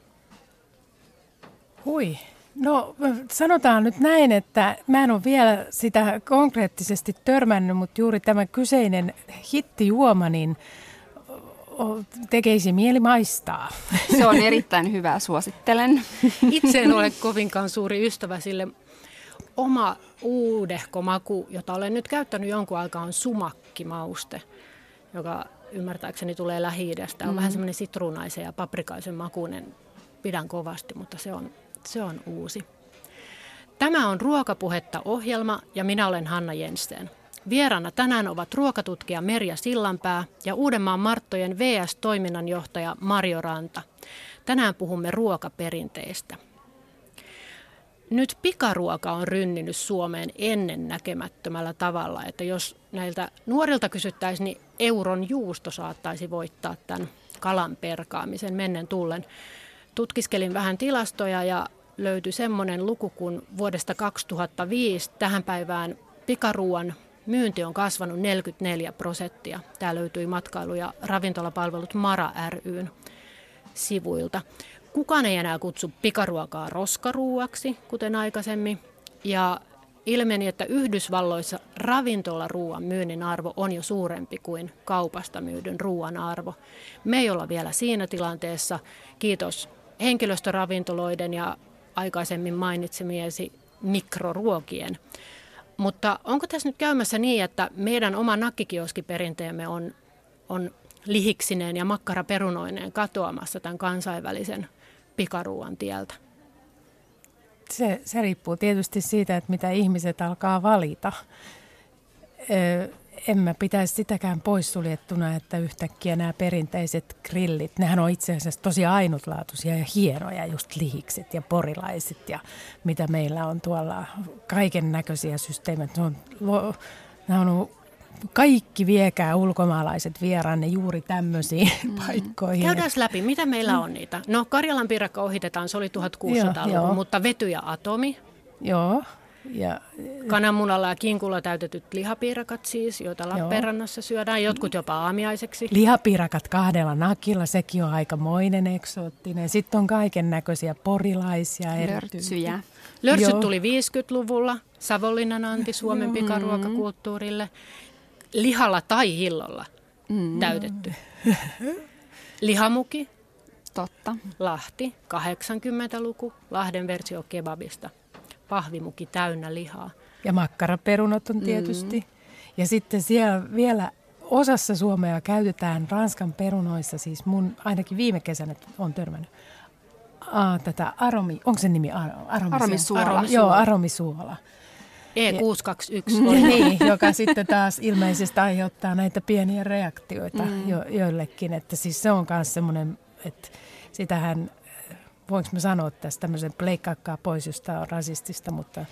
[SPEAKER 2] Hui. No sanotaan nyt näin, että mä en ole vielä sitä konkreettisesti törmännyt, mutta juuri tämä kyseinen hittijuoma, niin tekeisi mieli maistaa.
[SPEAKER 3] Se on erittäin hyvä, suosittelen.
[SPEAKER 1] Itse en ole kovinkaan suuri ystävä sille. Oma uudehko maku, jota olen nyt käyttänyt jonkun aikaa, on sumakkimauste, joka ymmärtääkseni tulee Lähi-idästä. On mm. vähän semmoinen sitruunaisen ja paprikaisen makuinen. Pidän kovasti, mutta se on, se on uusi. Tämä on Ruokapuhetta -ohjelma ja minä olen Hanna Jensen. Vieraana tänään ovat ruokatutkija Merja Sillanpää ja Uudenmaan Marttojen V S-toiminnanjohtaja Marjo Ranta. Tänään puhumme ruokaperinteistä. Nyt pikaruoka on rynninyt Suomeen ennen näkemättömällä tavalla, että jos näiltä nuorilta kysyttäisiin, niin euron juusto saattaisi voittaa tämän kalan perkaamisen mennen tullen. Tutkiskelin vähän tilastoja ja löytyi semmoinen luku, kun vuodesta kaksituhattaviisi tähän päivään pikaruuan myynti on kasvanut neljäkymmentäneljä prosenttia. Tämä löytyi matkailu- ja ravintolapalvelut Mara ry:n sivuilta. Kukaan ei enää kutsu pikaruokaa roskaruuaksi, kuten aikaisemmin. Ja ilmeni, että Yhdysvalloissa ravintolaruuan myynnin arvo on jo suurempi kuin kaupasta myydyn ruuan arvo. Me ei olla vielä siinä tilanteessa. Kiitos henkilöstöravintoloiden ja aikaisemmin mainitsemiesi mikroruokien. Mutta onko tässä nyt käymässä niin, että meidän oma nakkikioskiperinteemme on, on lihiksineen ja makkaraperunoineen katoamassa tämän kansainvälisen pikaruuan tieltä?
[SPEAKER 2] Se, se riippuu tietysti siitä, että mitä ihmiset alkaa valita. Ö, en mä pitäisi sitäkään poissuljettuna, että yhtäkkiä nämä perinteiset grillit, nehän on itse asiassa tosi ainutlaatuisia ja hienoja, just lihikset ja porilaiset ja mitä meillä on tuolla, kaiken näköisiä systeemejä. Nämä on kaikki viekää ulkomaalaiset vieraanne juuri tämmöisiin mm. paikkoihin.
[SPEAKER 1] Käydään läpi, mitä meillä on niitä? No Karjalan piirakka ohitetaan, se oli tuhatkuusisataaluvun, mutta vety ja atomi.
[SPEAKER 2] Joo. Ja
[SPEAKER 1] kananmunalla ja kinkulla täytetyt lihapiirakat siis, joita Lappeenrannassa syödään, jotkut jopa aamiaiseksi.
[SPEAKER 2] Lihapiirakat kahdella nakilla, sekin on aikamoinen eksoottinen. Sitten on kaiken näköisiä porilaisia.
[SPEAKER 3] Lörtsyjä.
[SPEAKER 1] Lörtsyt Joo. tuli viisikymmentäluvulla, Savonlinnan anti Suomen pikaruokakulttuurille. Lihalla tai hillolla mm. täytetty. Lihamuki.
[SPEAKER 3] Totta.
[SPEAKER 1] Lahti, kahdeksankymmentäluku, Lahden versio kebabista. Pahvimuki täynnä lihaa.
[SPEAKER 2] Ja makkaraperunot on tietysti. Mm. Ja sitten siellä vielä osassa Suomea käytetään Ranskan perunoissa, siis mun ainakin viime kesänä on törmännyt, Aa, tätä aromi, onko se nimi aromisuola?
[SPEAKER 3] Aromisuola.
[SPEAKER 2] Joo, aromisuola.
[SPEAKER 1] E kuusi kaksi yksi.
[SPEAKER 2] Niin, joka sitten taas ilmeisesti aiheuttaa näitä pieniä reaktioita mm. jo, joillekin. Että siis se on myös semmoinen, että sitähän, voinko mä sanoa tästä tämmöisen pleikkaakkaa pois, jos tämä on rasistista, mutta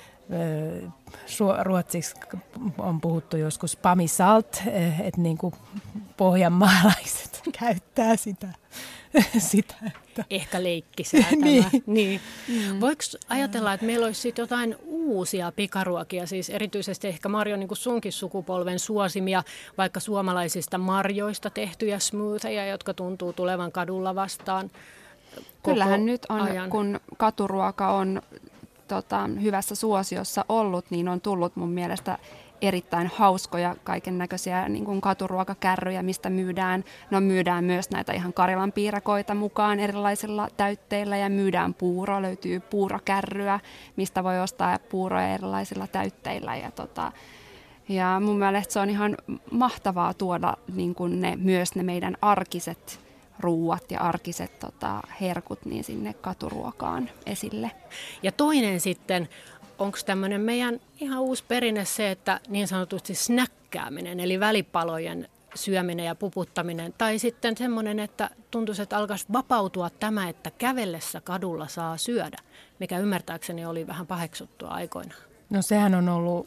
[SPEAKER 2] ö, ruotsiksi on puhuttu joskus pamisalt, että niin kuin pohjanmaalaiset käyttää sitä. sitä että.
[SPEAKER 1] Ehkä leikkisäätämä.
[SPEAKER 2] niin.
[SPEAKER 1] niin. Mm. Voiko ajatella, että meillä olisi sitten jotain uusia pikaruokia, siis erityisesti ehkä Marjo niin kuin sunkin sukupolven suosimia, vaikka suomalaisista marjoista tehtyjä smoothieja, jotka tuntuu tulevan kadulla vastaan.
[SPEAKER 3] Kyllähän nyt on,
[SPEAKER 1] ajan.
[SPEAKER 3] kun katuruoka on tota, hyvässä suosiossa ollut, niin on tullut mun mielestä erittäin hauskoja kaiken näköisiä niin kuin katuruokakärryjä, mistä myydään. No myydään myös näitä ihan Karjalan piirakoita mukaan erilaisilla täytteillä ja myydään puuro, löytyy puurokärryä, mistä voi ostaa puuroja erilaisilla täytteillä. Ja, tota, ja mun mielestä se on ihan mahtavaa tuoda niin kuin ne, myös ne meidän arkiset ruuat ja arkiset tota, herkut niin sinne katuruokaan esille.
[SPEAKER 1] Ja toinen sitten, onko tämmöinen meidän ihan uusi perinne se, että niin sanotusti snäkkääminen, eli välipalojen syöminen ja puputtaminen, tai sitten semmoinen, että tuntuisi, että alkaisi vapautua tämä, että kävellessä kadulla saa syödä, mikä ymmärtääkseni oli vähän paheksuttua aikoinaan.
[SPEAKER 2] No sehän on ollut,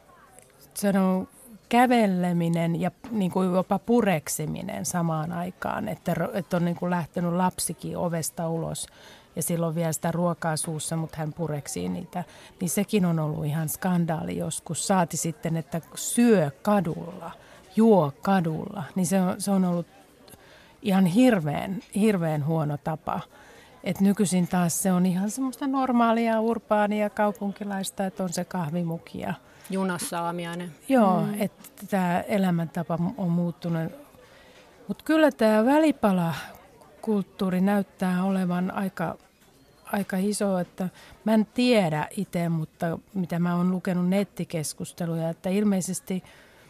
[SPEAKER 2] se on ollut käveleminen ja niin kuin jopa pureksiminen samaan aikaan, että, että on niin kuin lähtenyt lapsikin ovesta ulos ja silloin vielä sitä ruokaa suussa, mutta hän pureksii niitä, niin sekin on ollut ihan skandaali joskus. Saati sitten, että syö kadulla, juo kadulla, niin se on, se on ollut ihan hirveän, hirveän huono tapa. Et nykyisin taas se on ihan semmoista normaalia, urbaania, kaupunkilaista, että on se kahvimuki ja
[SPEAKER 1] junassa aamiainen.
[SPEAKER 2] Joo, mm. että tämä elämäntapa on muuttunut. Mutta kyllä tämä välipalakulttuuri näyttää olevan aika, aika iso, että mä en tiedä itse, mutta mitä mä oon lukenut nettikeskusteluja, että ilmeisesti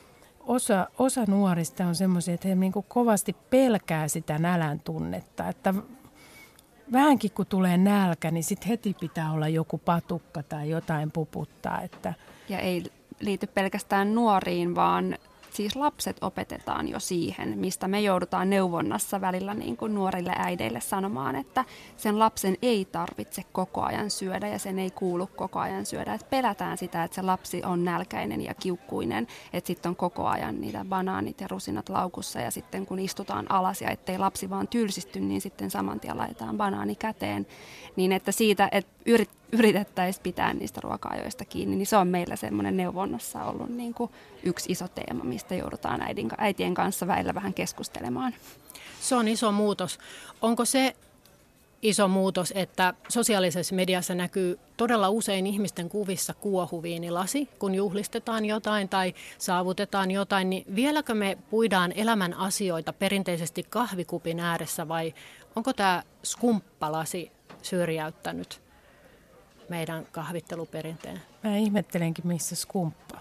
[SPEAKER 2] osa, osa nuorista on semmoisia, että he niinku kovasti pelkää sitä nälän tunnetta, että vähänkin kun tulee nälkä, niin sitten heti pitää olla joku patukka tai jotain puputtaa, että
[SPEAKER 3] ja ei liity pelkästään nuoriin, vaan siis lapset opetetaan jo siihen, mistä me joudutaan neuvonnassa välillä niin kuin nuorille äideille sanomaan, että sen lapsen ei tarvitse koko ajan syödä ja sen ei kuulu koko ajan syödä. Että pelätään sitä, että se lapsi on nälkäinen ja kiukkuinen, että sitten on koko ajan niitä banaanit ja rusinat laukussa ja sitten kun istutaan alas ja ettei lapsi vaan tylsisty, niin sitten saman tien laitetaan banaani käteen. Niin että siitä, että yrit, yritettäisiin pitää niistä ruoka-ajoista kiinni, niin se on meillä semmoinen neuvonnassa ollut niin kuin yksi iso teema, mistä joudutaan äidin, äitien kanssa välillä vähän keskustelemaan.
[SPEAKER 1] Se on iso muutos. Onko se iso muutos, että sosiaalisessa mediassa näkyy todella usein ihmisten kuvissa kuohuviinilasi, kun juhlistetaan jotain tai saavutetaan jotain, niin vieläkö me puidaan elämän asioita perinteisesti kahvikupin ääressä vai onko tämä skumppalasi syrjäyttänyt meidän kahvitteluperinteen?
[SPEAKER 2] Mä ihmettelenkin, missä skumppaa.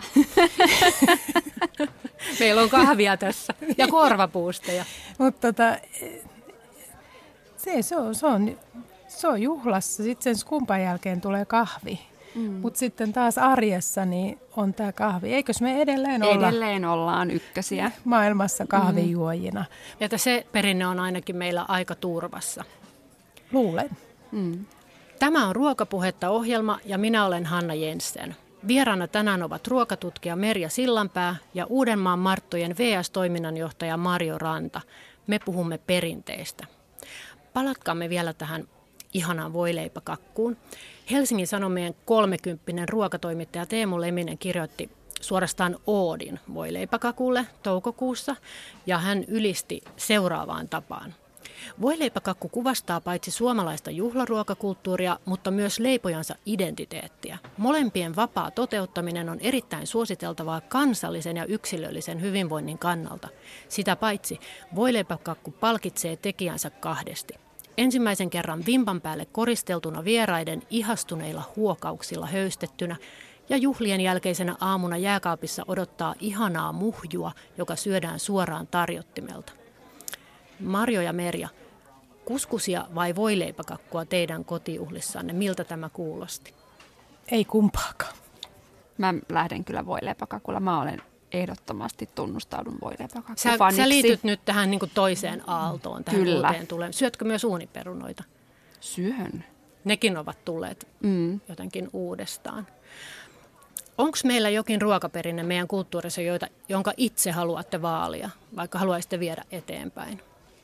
[SPEAKER 1] Meillä on kahvia tässä ja korvapuusteja.
[SPEAKER 2] Mutta tota, se, se, on, se, on, se on juhlassa. Sitten sen skumpan jälkeen tulee kahvi. Mm. Mutta sitten taas arjessa niin on tämä kahvi. Eikös me edelleen olla?
[SPEAKER 3] Edelleen ollaan ykkösiä.
[SPEAKER 2] Maailmassa kahvijuojina.
[SPEAKER 1] Mm. Ja se perinne on ainakin meillä aika turvassa.
[SPEAKER 2] Luulen.
[SPEAKER 1] Mm. Tämä on Ruokapuhetta -ohjelma ja minä olen Hanna Jensen. Vieraana tänään ovat ruokatutkija Merja Sillanpää ja Uudenmaan Marttojen V S-toiminnanjohtaja Marjo Ranta. Me puhumme perinteistä. Palatkaamme vielä tähän ihanaan voileipäkakkuun. Helsingin Sanomien kolmekymppinen ruokatoimittaja Teemu Leminen kirjoitti suorastaan oodin voileipäkakulle toukokuussa ja hän ylisti seuraavaan tapaan. Voileipäkakku kuvastaa paitsi suomalaista juhlaruokakulttuuria, mutta myös leipojansa identiteettiä. Molempien vapaa toteuttaminen on erittäin suositeltavaa kansallisen ja yksilöllisen hyvinvoinnin kannalta. Sitä paitsi voileipäkakku palkitsee tekijänsä kahdesti. Ensimmäisen kerran vimpan päälle koristeltuna vieraiden ihastuneilla huokauksilla höystettynä ja juhlien jälkeisenä aamuna jääkaapissa odottaa ihanaa muhjua, joka syödään suoraan tarjottimelta. Marjo ja Merja, kuskusia vai voileipäkakkua teidän kotijuhlissanne? Miltä tämä kuulosti?
[SPEAKER 2] Ei kumpaakaan.
[SPEAKER 3] Mä lähden kyllä voileipäkakulla. Mä olen ehdottomasti tunnustaudun voileipäkakku
[SPEAKER 1] sä,
[SPEAKER 3] faniksi.
[SPEAKER 1] Sä liityt nyt tähän niin kuin toiseen aaltoon, tähän
[SPEAKER 3] kyllä.
[SPEAKER 1] uuteen tulee. Syötkö myös uuniperunoita?
[SPEAKER 3] Syön.
[SPEAKER 1] Nekin ovat tulleet
[SPEAKER 3] mm.
[SPEAKER 1] jotenkin uudestaan. Onko meillä jokin ruokaperinne meidän kulttuurissa, joita, jonka itse haluatte vaalia, vaikka haluaisitte viedä eteenpäin?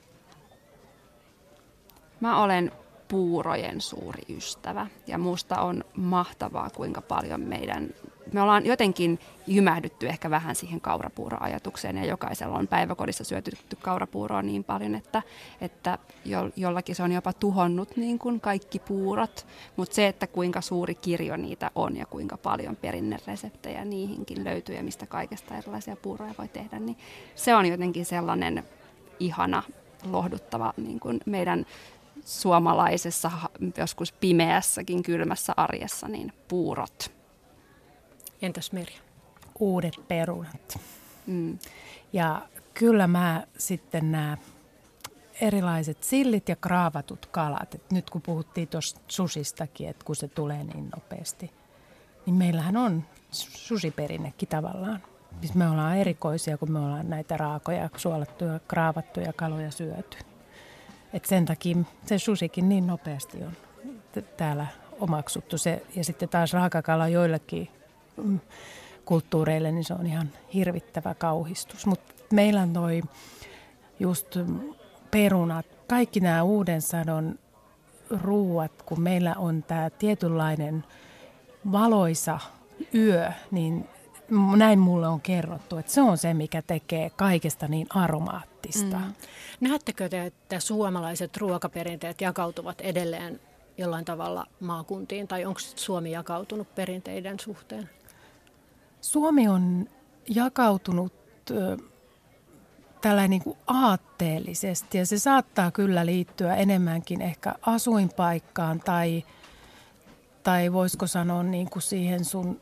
[SPEAKER 3] Mä olen puurojen suuri ystävä ja musta on mahtavaa, kuinka paljon meidän, me ollaan jotenkin jymähdytty ehkä vähän siihen kaurapuuroajatukseen ja jokaisella on päiväkodissa syötytty kaurapuuroa niin paljon, että, että jo, jollakin se on jopa tuhonnut niin kuin kaikki puurot, mutta se, että kuinka suuri kirjo niitä on ja kuinka paljon perinnereseptejä niihinkin löytyy ja mistä kaikesta erilaisia puuroja voi tehdä, niin se on jotenkin sellainen ihana, lohduttava niin kuin meidän suomalaisessa, joskus pimeässäkin kylmässä arjessa, niin puurot.
[SPEAKER 1] Entäs Merja?
[SPEAKER 2] Uudet perunat.
[SPEAKER 3] Mm.
[SPEAKER 2] Ja kyllä mä sitten nämä erilaiset sillit ja kraavatut kalat, että nyt kun puhuttiin tuosta susistakin, että kun se tulee niin nopeasti, niin meillähän on susiperinnekin tavallaan. Siis me ollaan erikoisia, kun me ollaan näitä raakoja, suolattuja, kraavattuja kaloja syöty. Et sen takia se susikin niin nopeasti on t- täällä omaksuttu. Se, ja sitten taas raakakala joillekin mm, kulttuureille, niin se on ihan hirvittävä kauhistus. Mutta meillä on toi just perunat, kaikki nämä uuden sadon ruuat, kun meillä on tämä tietynlainen valoisa yö, niin näin mulle on kerrottu, että se on se, mikä tekee kaikesta niin aromaattista. Mm.
[SPEAKER 1] Näettekö te, että suomalaiset ruokaperinteet jakautuvat edelleen jollain tavalla maakuntiin, tai onko Suomi jakautunut perinteiden suhteen?
[SPEAKER 2] Suomi on jakautunut ö, tällä niin kuin aatteellisesti, ja se saattaa kyllä liittyä enemmänkin ehkä asuinpaikkaan, tai, tai voisiko sanoa niin kuin siihen sun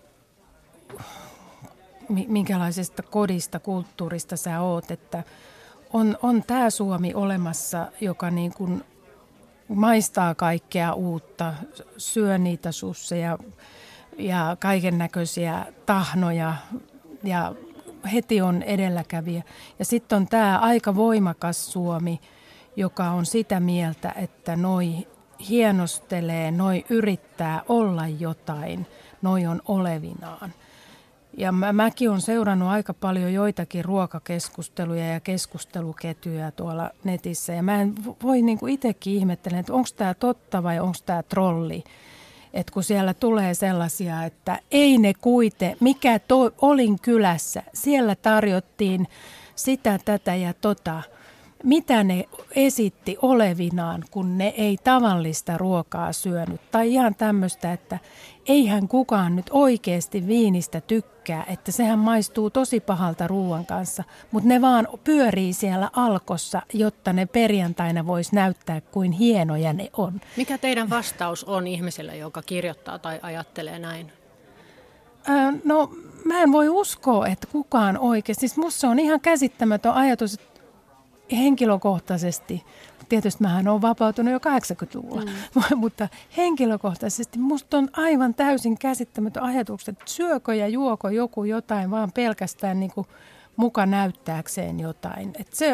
[SPEAKER 2] minkälaisesta kodista, kulttuurista sä oot, että on, on tämä Suomi olemassa, joka niin kuin maistaa kaikkea uutta, syö niitä susseja ja kaiken näköisiä tahnoja ja heti on edelläkävijä. Ja sitten on tämä aika voimakas Suomi, joka on sitä mieltä, että noi hienostelee, noi yrittää olla jotain, noi on olevinaan. Ja mä, mäkin olen seurannut aika paljon joitakin ruokakeskusteluja ja keskusteluketjuja tuolla netissä. Ja mä en voi niinku itsekin ihmettellä, että onko tämä totta vai onko tämä trolli. Että kun siellä tulee sellaisia, että ei ne kuite, mikä to, olin kylässä, siellä tarjottiin sitä, tätä ja tota. Mitä ne esitti olevinaan, kun ne ei tavallista ruokaa syönyt. Tai ihan tämmöistä, että eihän kukaan nyt oikeasti viinistä tykkää, että sehän maistuu tosi pahalta ruoan kanssa. Mutta ne vaan pyörii siellä Alkossa, jotta ne perjantaina vois näyttää, kuin hienoja ne on.
[SPEAKER 1] Mikä teidän vastaus on ihmiselle, joka kirjoittaa tai ajattelee näin?
[SPEAKER 2] Äh, no mä en voi uskoa, että kukaan oikeasti. Siis musta on ihan käsittämätön ajatus, että henkilökohtaisesti, tietysti mähän olen vapautunut jo kahdeksankymmentäluvulla, mm. mutta henkilökohtaisesti musta on aivan täysin käsittämätön ajatus, että syökö ja juoko joku jotain vaan pelkästään niin kuin muka näyttääkseen jotain. Että se,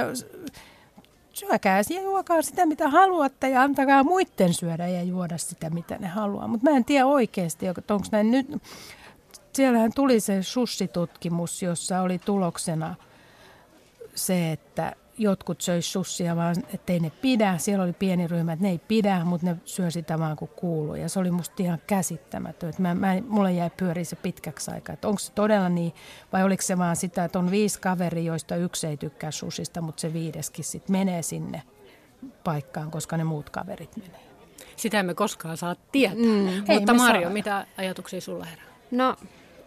[SPEAKER 2] syökää ja juokaa sitä, mitä haluatte ja antakaa muiden syödä ja juoda sitä, mitä ne haluaa. Mutta mä en tiedä oikeasti, onko näin nyt. Siellähän tuli se sushi-tutkimus, jossa oli tuloksena se, että jotkut söis sussia vaan, ettei ne pidä. Siellä oli pieni ryhmä, että ne ei pidä, mutta ne syö sitä vaan kun kuuluu. Ja se oli musta ihan käsittämätön. Mä, mä, mulle jäi pyöriä se pitkäksi aikaa, että onko se todella niin, vai oliko se vaan sitä, että on viisi kaveria, joista yksi ei tykkää susista, mutta se viideskin sitten menee sinne paikkaan, koska ne muut kaverit menee.
[SPEAKER 1] Sitä emme koskaan saa tietää.
[SPEAKER 3] Mm.
[SPEAKER 1] Mutta Marjo, mitä ajatuksia sulla herää?
[SPEAKER 3] No,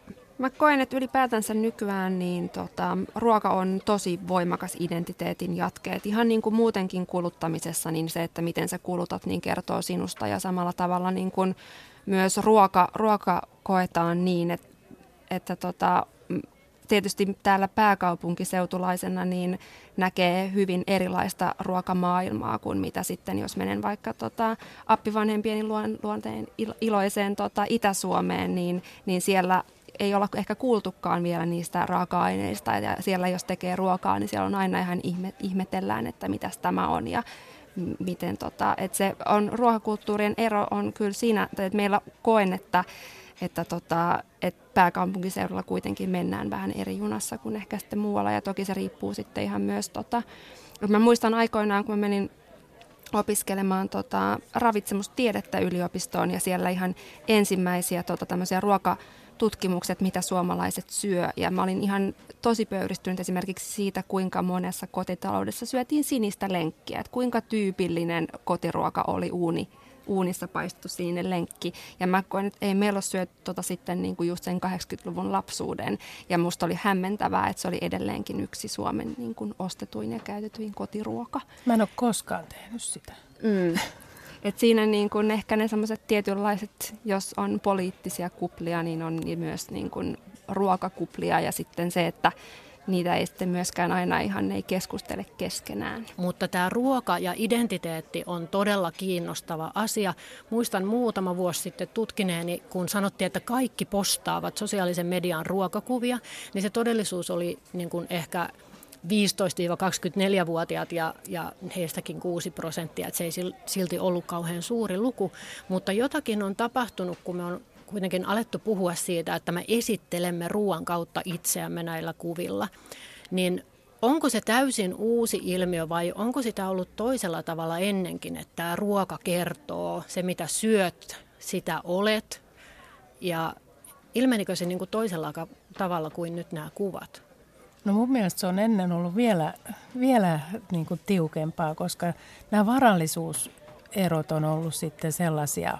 [SPEAKER 3] mä koen, että ylipäätänsä nykyään niin tota, ruoka on tosi voimakas identiteetin jatke. Et ihan niin kuin muutenkin kuluttamisessa, niin se, että miten sä kulutat, niin kertoo sinusta. Ja samalla tavalla niin kuin myös ruoka, ruoka koetaan niin, että, että tota, tietysti täällä pääkaupunkiseutulaisena niin näkee hyvin erilaista ruokamaailmaa kuin mitä sitten, jos menen vaikka tota, appivanhempieni luonteen iloiseen tota, Itä-Suomeen, niin, niin siellä ei olla ehkä kuultukaan vielä niistä raaka-aineista, ja siellä jos tekee ruokaa, niin siellä on aina ihan ihme, ihmetellään, että mitäs tämä on ja miten tota, että se on ruokakulttuurien ero on kyllä siinä, että meillä koen, että että, tota, että pääkaupunkiseudulla kuitenkin mennään vähän eri junassa kuin ehkä sitten muualla, ja toki se riippuu sitten ihan myös, tota, mä muistan aikoinaan, kun mä menin opiskelemaan tota, ravitsemustiedettä yliopistoon, ja siellä ihan ensimmäisiä tota, tämmöisiä ruokatutkimukset, mitä suomalaiset syö, ja mä olin ihan tosi pöyristynyt esimerkiksi siitä, kuinka monessa kotitaloudessa syötiin sinistä lenkkiä, että kuinka tyypillinen kotiruoka oli uuni, uunissa paistettu sininen lenkki. Ja mä koen, että ei meillä ole syöty tota sitten niin kuin just sen kahdeksankymmentäluvun lapsuuden. Ja musta oli hämmentävää, että se oli edelleenkin yksi Suomen niin kuin ostetuin ja käytetyin kotiruoka.
[SPEAKER 2] Mä en ole koskaan tehnyt sitä.
[SPEAKER 3] Mm. Et siinä niin kuin ehkä ne sellaiset tietynlaiset, jos on poliittisia kuplia, niin on myös niin kuin ruokakuplia. Ja sitten se, että niitä ei sitten myöskään aina ihan ei keskustele keskenään.
[SPEAKER 1] Mutta tämä ruoka ja identiteetti on todella kiinnostava asia. Muistan muutama vuosi sitten tutkineeni, kun sanottiin, että kaikki postaavat sosiaalisen median ruokakuvia, niin se todellisuus oli niin kuin ehkä viisitoista–kaksikymmentäneljä-vuotiaat ja, ja heistäkin kuusi prosenttia, että se ei silti ollut kauhean suuri luku, mutta jotakin on tapahtunut, kun me on kuitenkin alettu puhua siitä, että me esittelemme ruoan kautta itseämme näillä kuvilla, niin onko se täysin uusi ilmiö vai onko sitä ollut toisella tavalla ennenkin, että tämä ruoka kertoo, se mitä syöt, sitä olet, ja ilmenikö se niin kuin toisella tavalla kuin nyt nämä kuvat?
[SPEAKER 2] No mun mielestä se on ennen ollut vielä, vielä niin kuin tiukempaa, koska nämä varallisuuserot on ollut sitten sellaisia.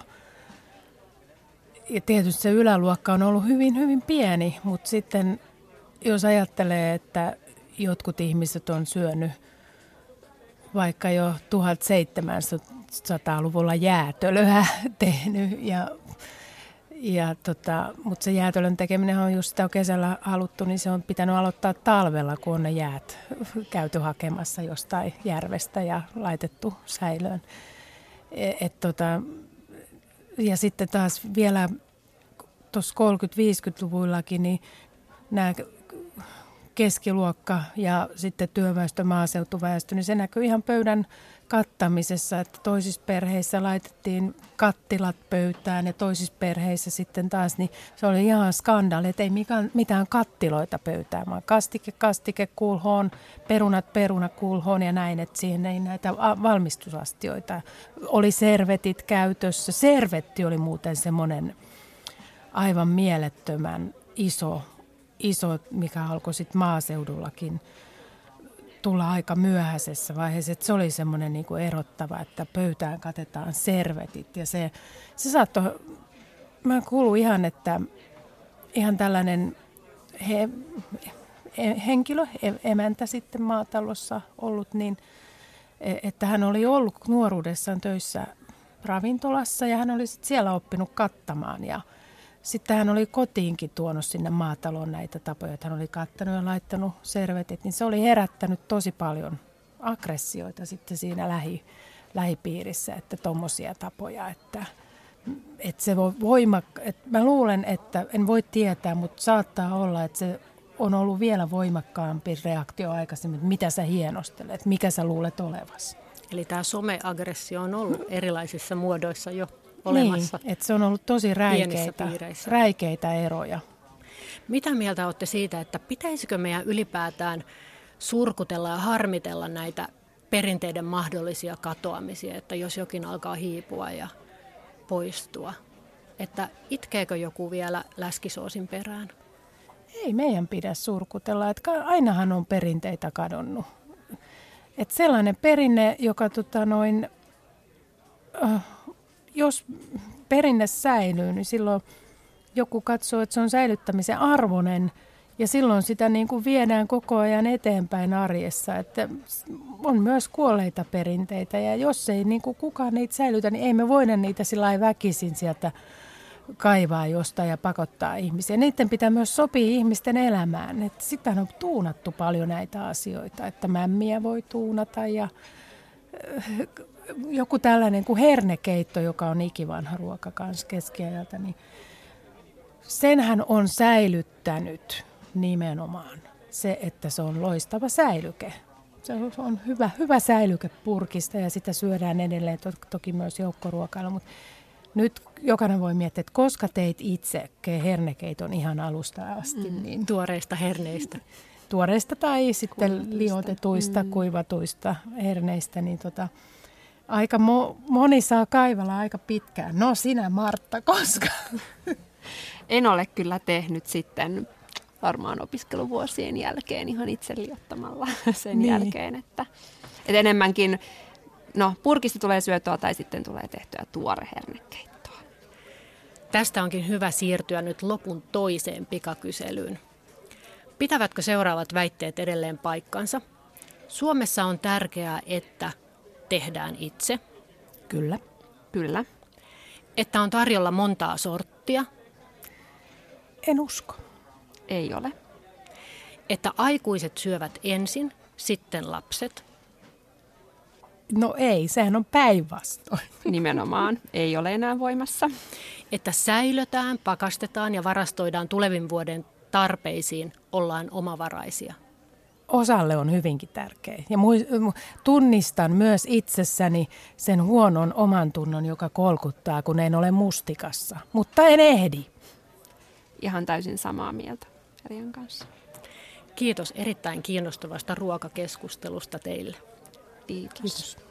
[SPEAKER 2] Ja tietysti se yläluokka on ollut hyvin, hyvin pieni, mutta sitten jos ajattelee, että jotkut ihmiset on syönyt vaikka jo tuhatseitsemänsataaluvulla jäätölöä tehnyt, ja, ja tota, mutta se jäätölön tekeminen on just sitä, on kesällä haluttu, niin se on pitänyt aloittaa talvella, kun on ne jäät käyty hakemassa jostain järvestä ja laitettu säilöön. Et, et tota... Ja sitten taas vielä tuossa kolmekymmentä–viisikymmentäluvuillakin, niin nämä keskiluokka ja sitten työväestö, maaseutuväestö, niin se näkyy ihan pöydän kattamisessa, että toisissa perheissä laitettiin kattilat pöytään ja toisissa perheissä sitten taas, niin se oli ihan skandaali, että ei mitään kattiloita pöytään, vaan kastike, kastike, kulhoon, perunat, peruna, kulhoon ja näin, että siihen ei näitä valmistusastioita. Oli servetit käytössä. Servetti oli muuten semmoinen aivan mielettömän iso, iso mikä alkoi sitten maaseudullakin tulla aika myöhäisessä vaiheessa, että se oli semmoinen niin kuin erottava, että pöytään katetaan servetit ja se, se saattoi, mä kuulun ihan, että ihan tällainen he, henkilö, emäntä sitten maatalossa ollut, niin että hän oli ollut nuoruudessaan töissä ravintolassa ja hän oli sitten siellä oppinut kattamaan ja sitten hän oli kotiinkin tuonut sinne maataloon näitä tapoja, että hän oli kattanut ja laittanut servetit, niin se oli herättänyt tosi paljon aggressioita sitten siinä lähi, lähipiirissä, että tommosia tapoja, että, että se voi voimak... Että mä luulen, että en voi tietää, mutta saattaa olla, että se on ollut vielä voimakkaampi reaktio aikaisemmin, että mitä sä hienostelet, mikä sä luulet olevasi.
[SPEAKER 1] Eli tämä someaggressio on ollut erilaisissa muodoissa jo olemassa.
[SPEAKER 2] Niin, että se on ollut tosi räikeitä, räikeitä eroja.
[SPEAKER 1] Mitä mieltä olette siitä, että pitäisikö meidän ylipäätään surkutella ja harmitella näitä perinteiden mahdollisia katoamisia, että jos jokin alkaa hiipua ja poistua, että itkeekö joku vielä läskisoosin perään?
[SPEAKER 2] Ei meidän pidä surkutella, että ainahan on perinteitä kadonnut. Että sellainen perinne, joka tota noin... Uh, Jos perinne säilyy, niin silloin joku katsoo, että se on säilyttämisen arvoinen ja silloin sitä niin kuin viedään koko ajan eteenpäin arjessa. Että on myös kuolleita perinteitä ja jos ei niin kuin kukaan niitä säilytä, niin ei me voida niitä sillä lailla väkisin sieltä kaivaa jostain ja pakottaa ihmisiä. Niiden pitää myös sopia ihmisten elämään. Että sitä on tuunattu paljon näitä asioita, että mämmiä voi tuunata ja... Joku tällainen kuin hernekeitto, joka on ikivanha ruoka kanssa keskiajalta, niin senhän on säilyttänyt nimenomaan se, että se on loistava säilyke. Se on hyvä, hyvä säilyke purkista ja sitä syödään edelleen to, toki myös joukkoruokailla, mutta nyt jokainen voi miettiä, että koska teit itse hernekeiton ihan alusta asti.
[SPEAKER 1] Mm,
[SPEAKER 2] niin
[SPEAKER 1] tuoreista herneistä.
[SPEAKER 2] Tuoreista tai sitten kuivatuista. liotetuista,
[SPEAKER 1] mm.
[SPEAKER 2] kuivatuista herneistä, niin tota... Aika mo- moni saa kaivalla aika pitkään. No sinä Martta, koska?
[SPEAKER 3] En ole kyllä tehnyt sitten varmaan opiskeluvuosien jälkeen ihan itse liottamalla sen niin. jälkeen. Että, että enemmänkin, no purkista tulee syötyä tai sitten tulee tehtyä tuore hernekeittoa.
[SPEAKER 1] Tästä onkin hyvä siirtyä nyt lopun toiseen pikakyselyyn. Pitävätkö seuraavat väitteet edelleen paikkansa? Suomessa on tärkeää, että tehdään itse.
[SPEAKER 2] Kyllä.
[SPEAKER 3] Kyllä.
[SPEAKER 1] Että on tarjolla montaa sorttia.
[SPEAKER 2] En usko.
[SPEAKER 3] Ei ole.
[SPEAKER 1] Että aikuiset syövät ensin, sitten lapset.
[SPEAKER 2] No ei, sehän on päinvastoin.
[SPEAKER 3] Nimenomaan, ei ole enää voimassa.
[SPEAKER 1] Että säilötään, pakastetaan ja varastoidaan tulevin vuoden tarpeisiin, ollaan omavaraisia.
[SPEAKER 2] Osalle on hyvinkin tärkeä. Ja tunnistan myös itsessäni sen huonon oman tunnon, joka kolkuttaa, kun en ole mustikassa. Mutta en ehdi.
[SPEAKER 3] Ihan täysin samaa mieltä Rian kanssa.
[SPEAKER 1] Kiitos erittäin kiinnostavasta ruokakeskustelusta teille.
[SPEAKER 3] Kiitos. Kiitos.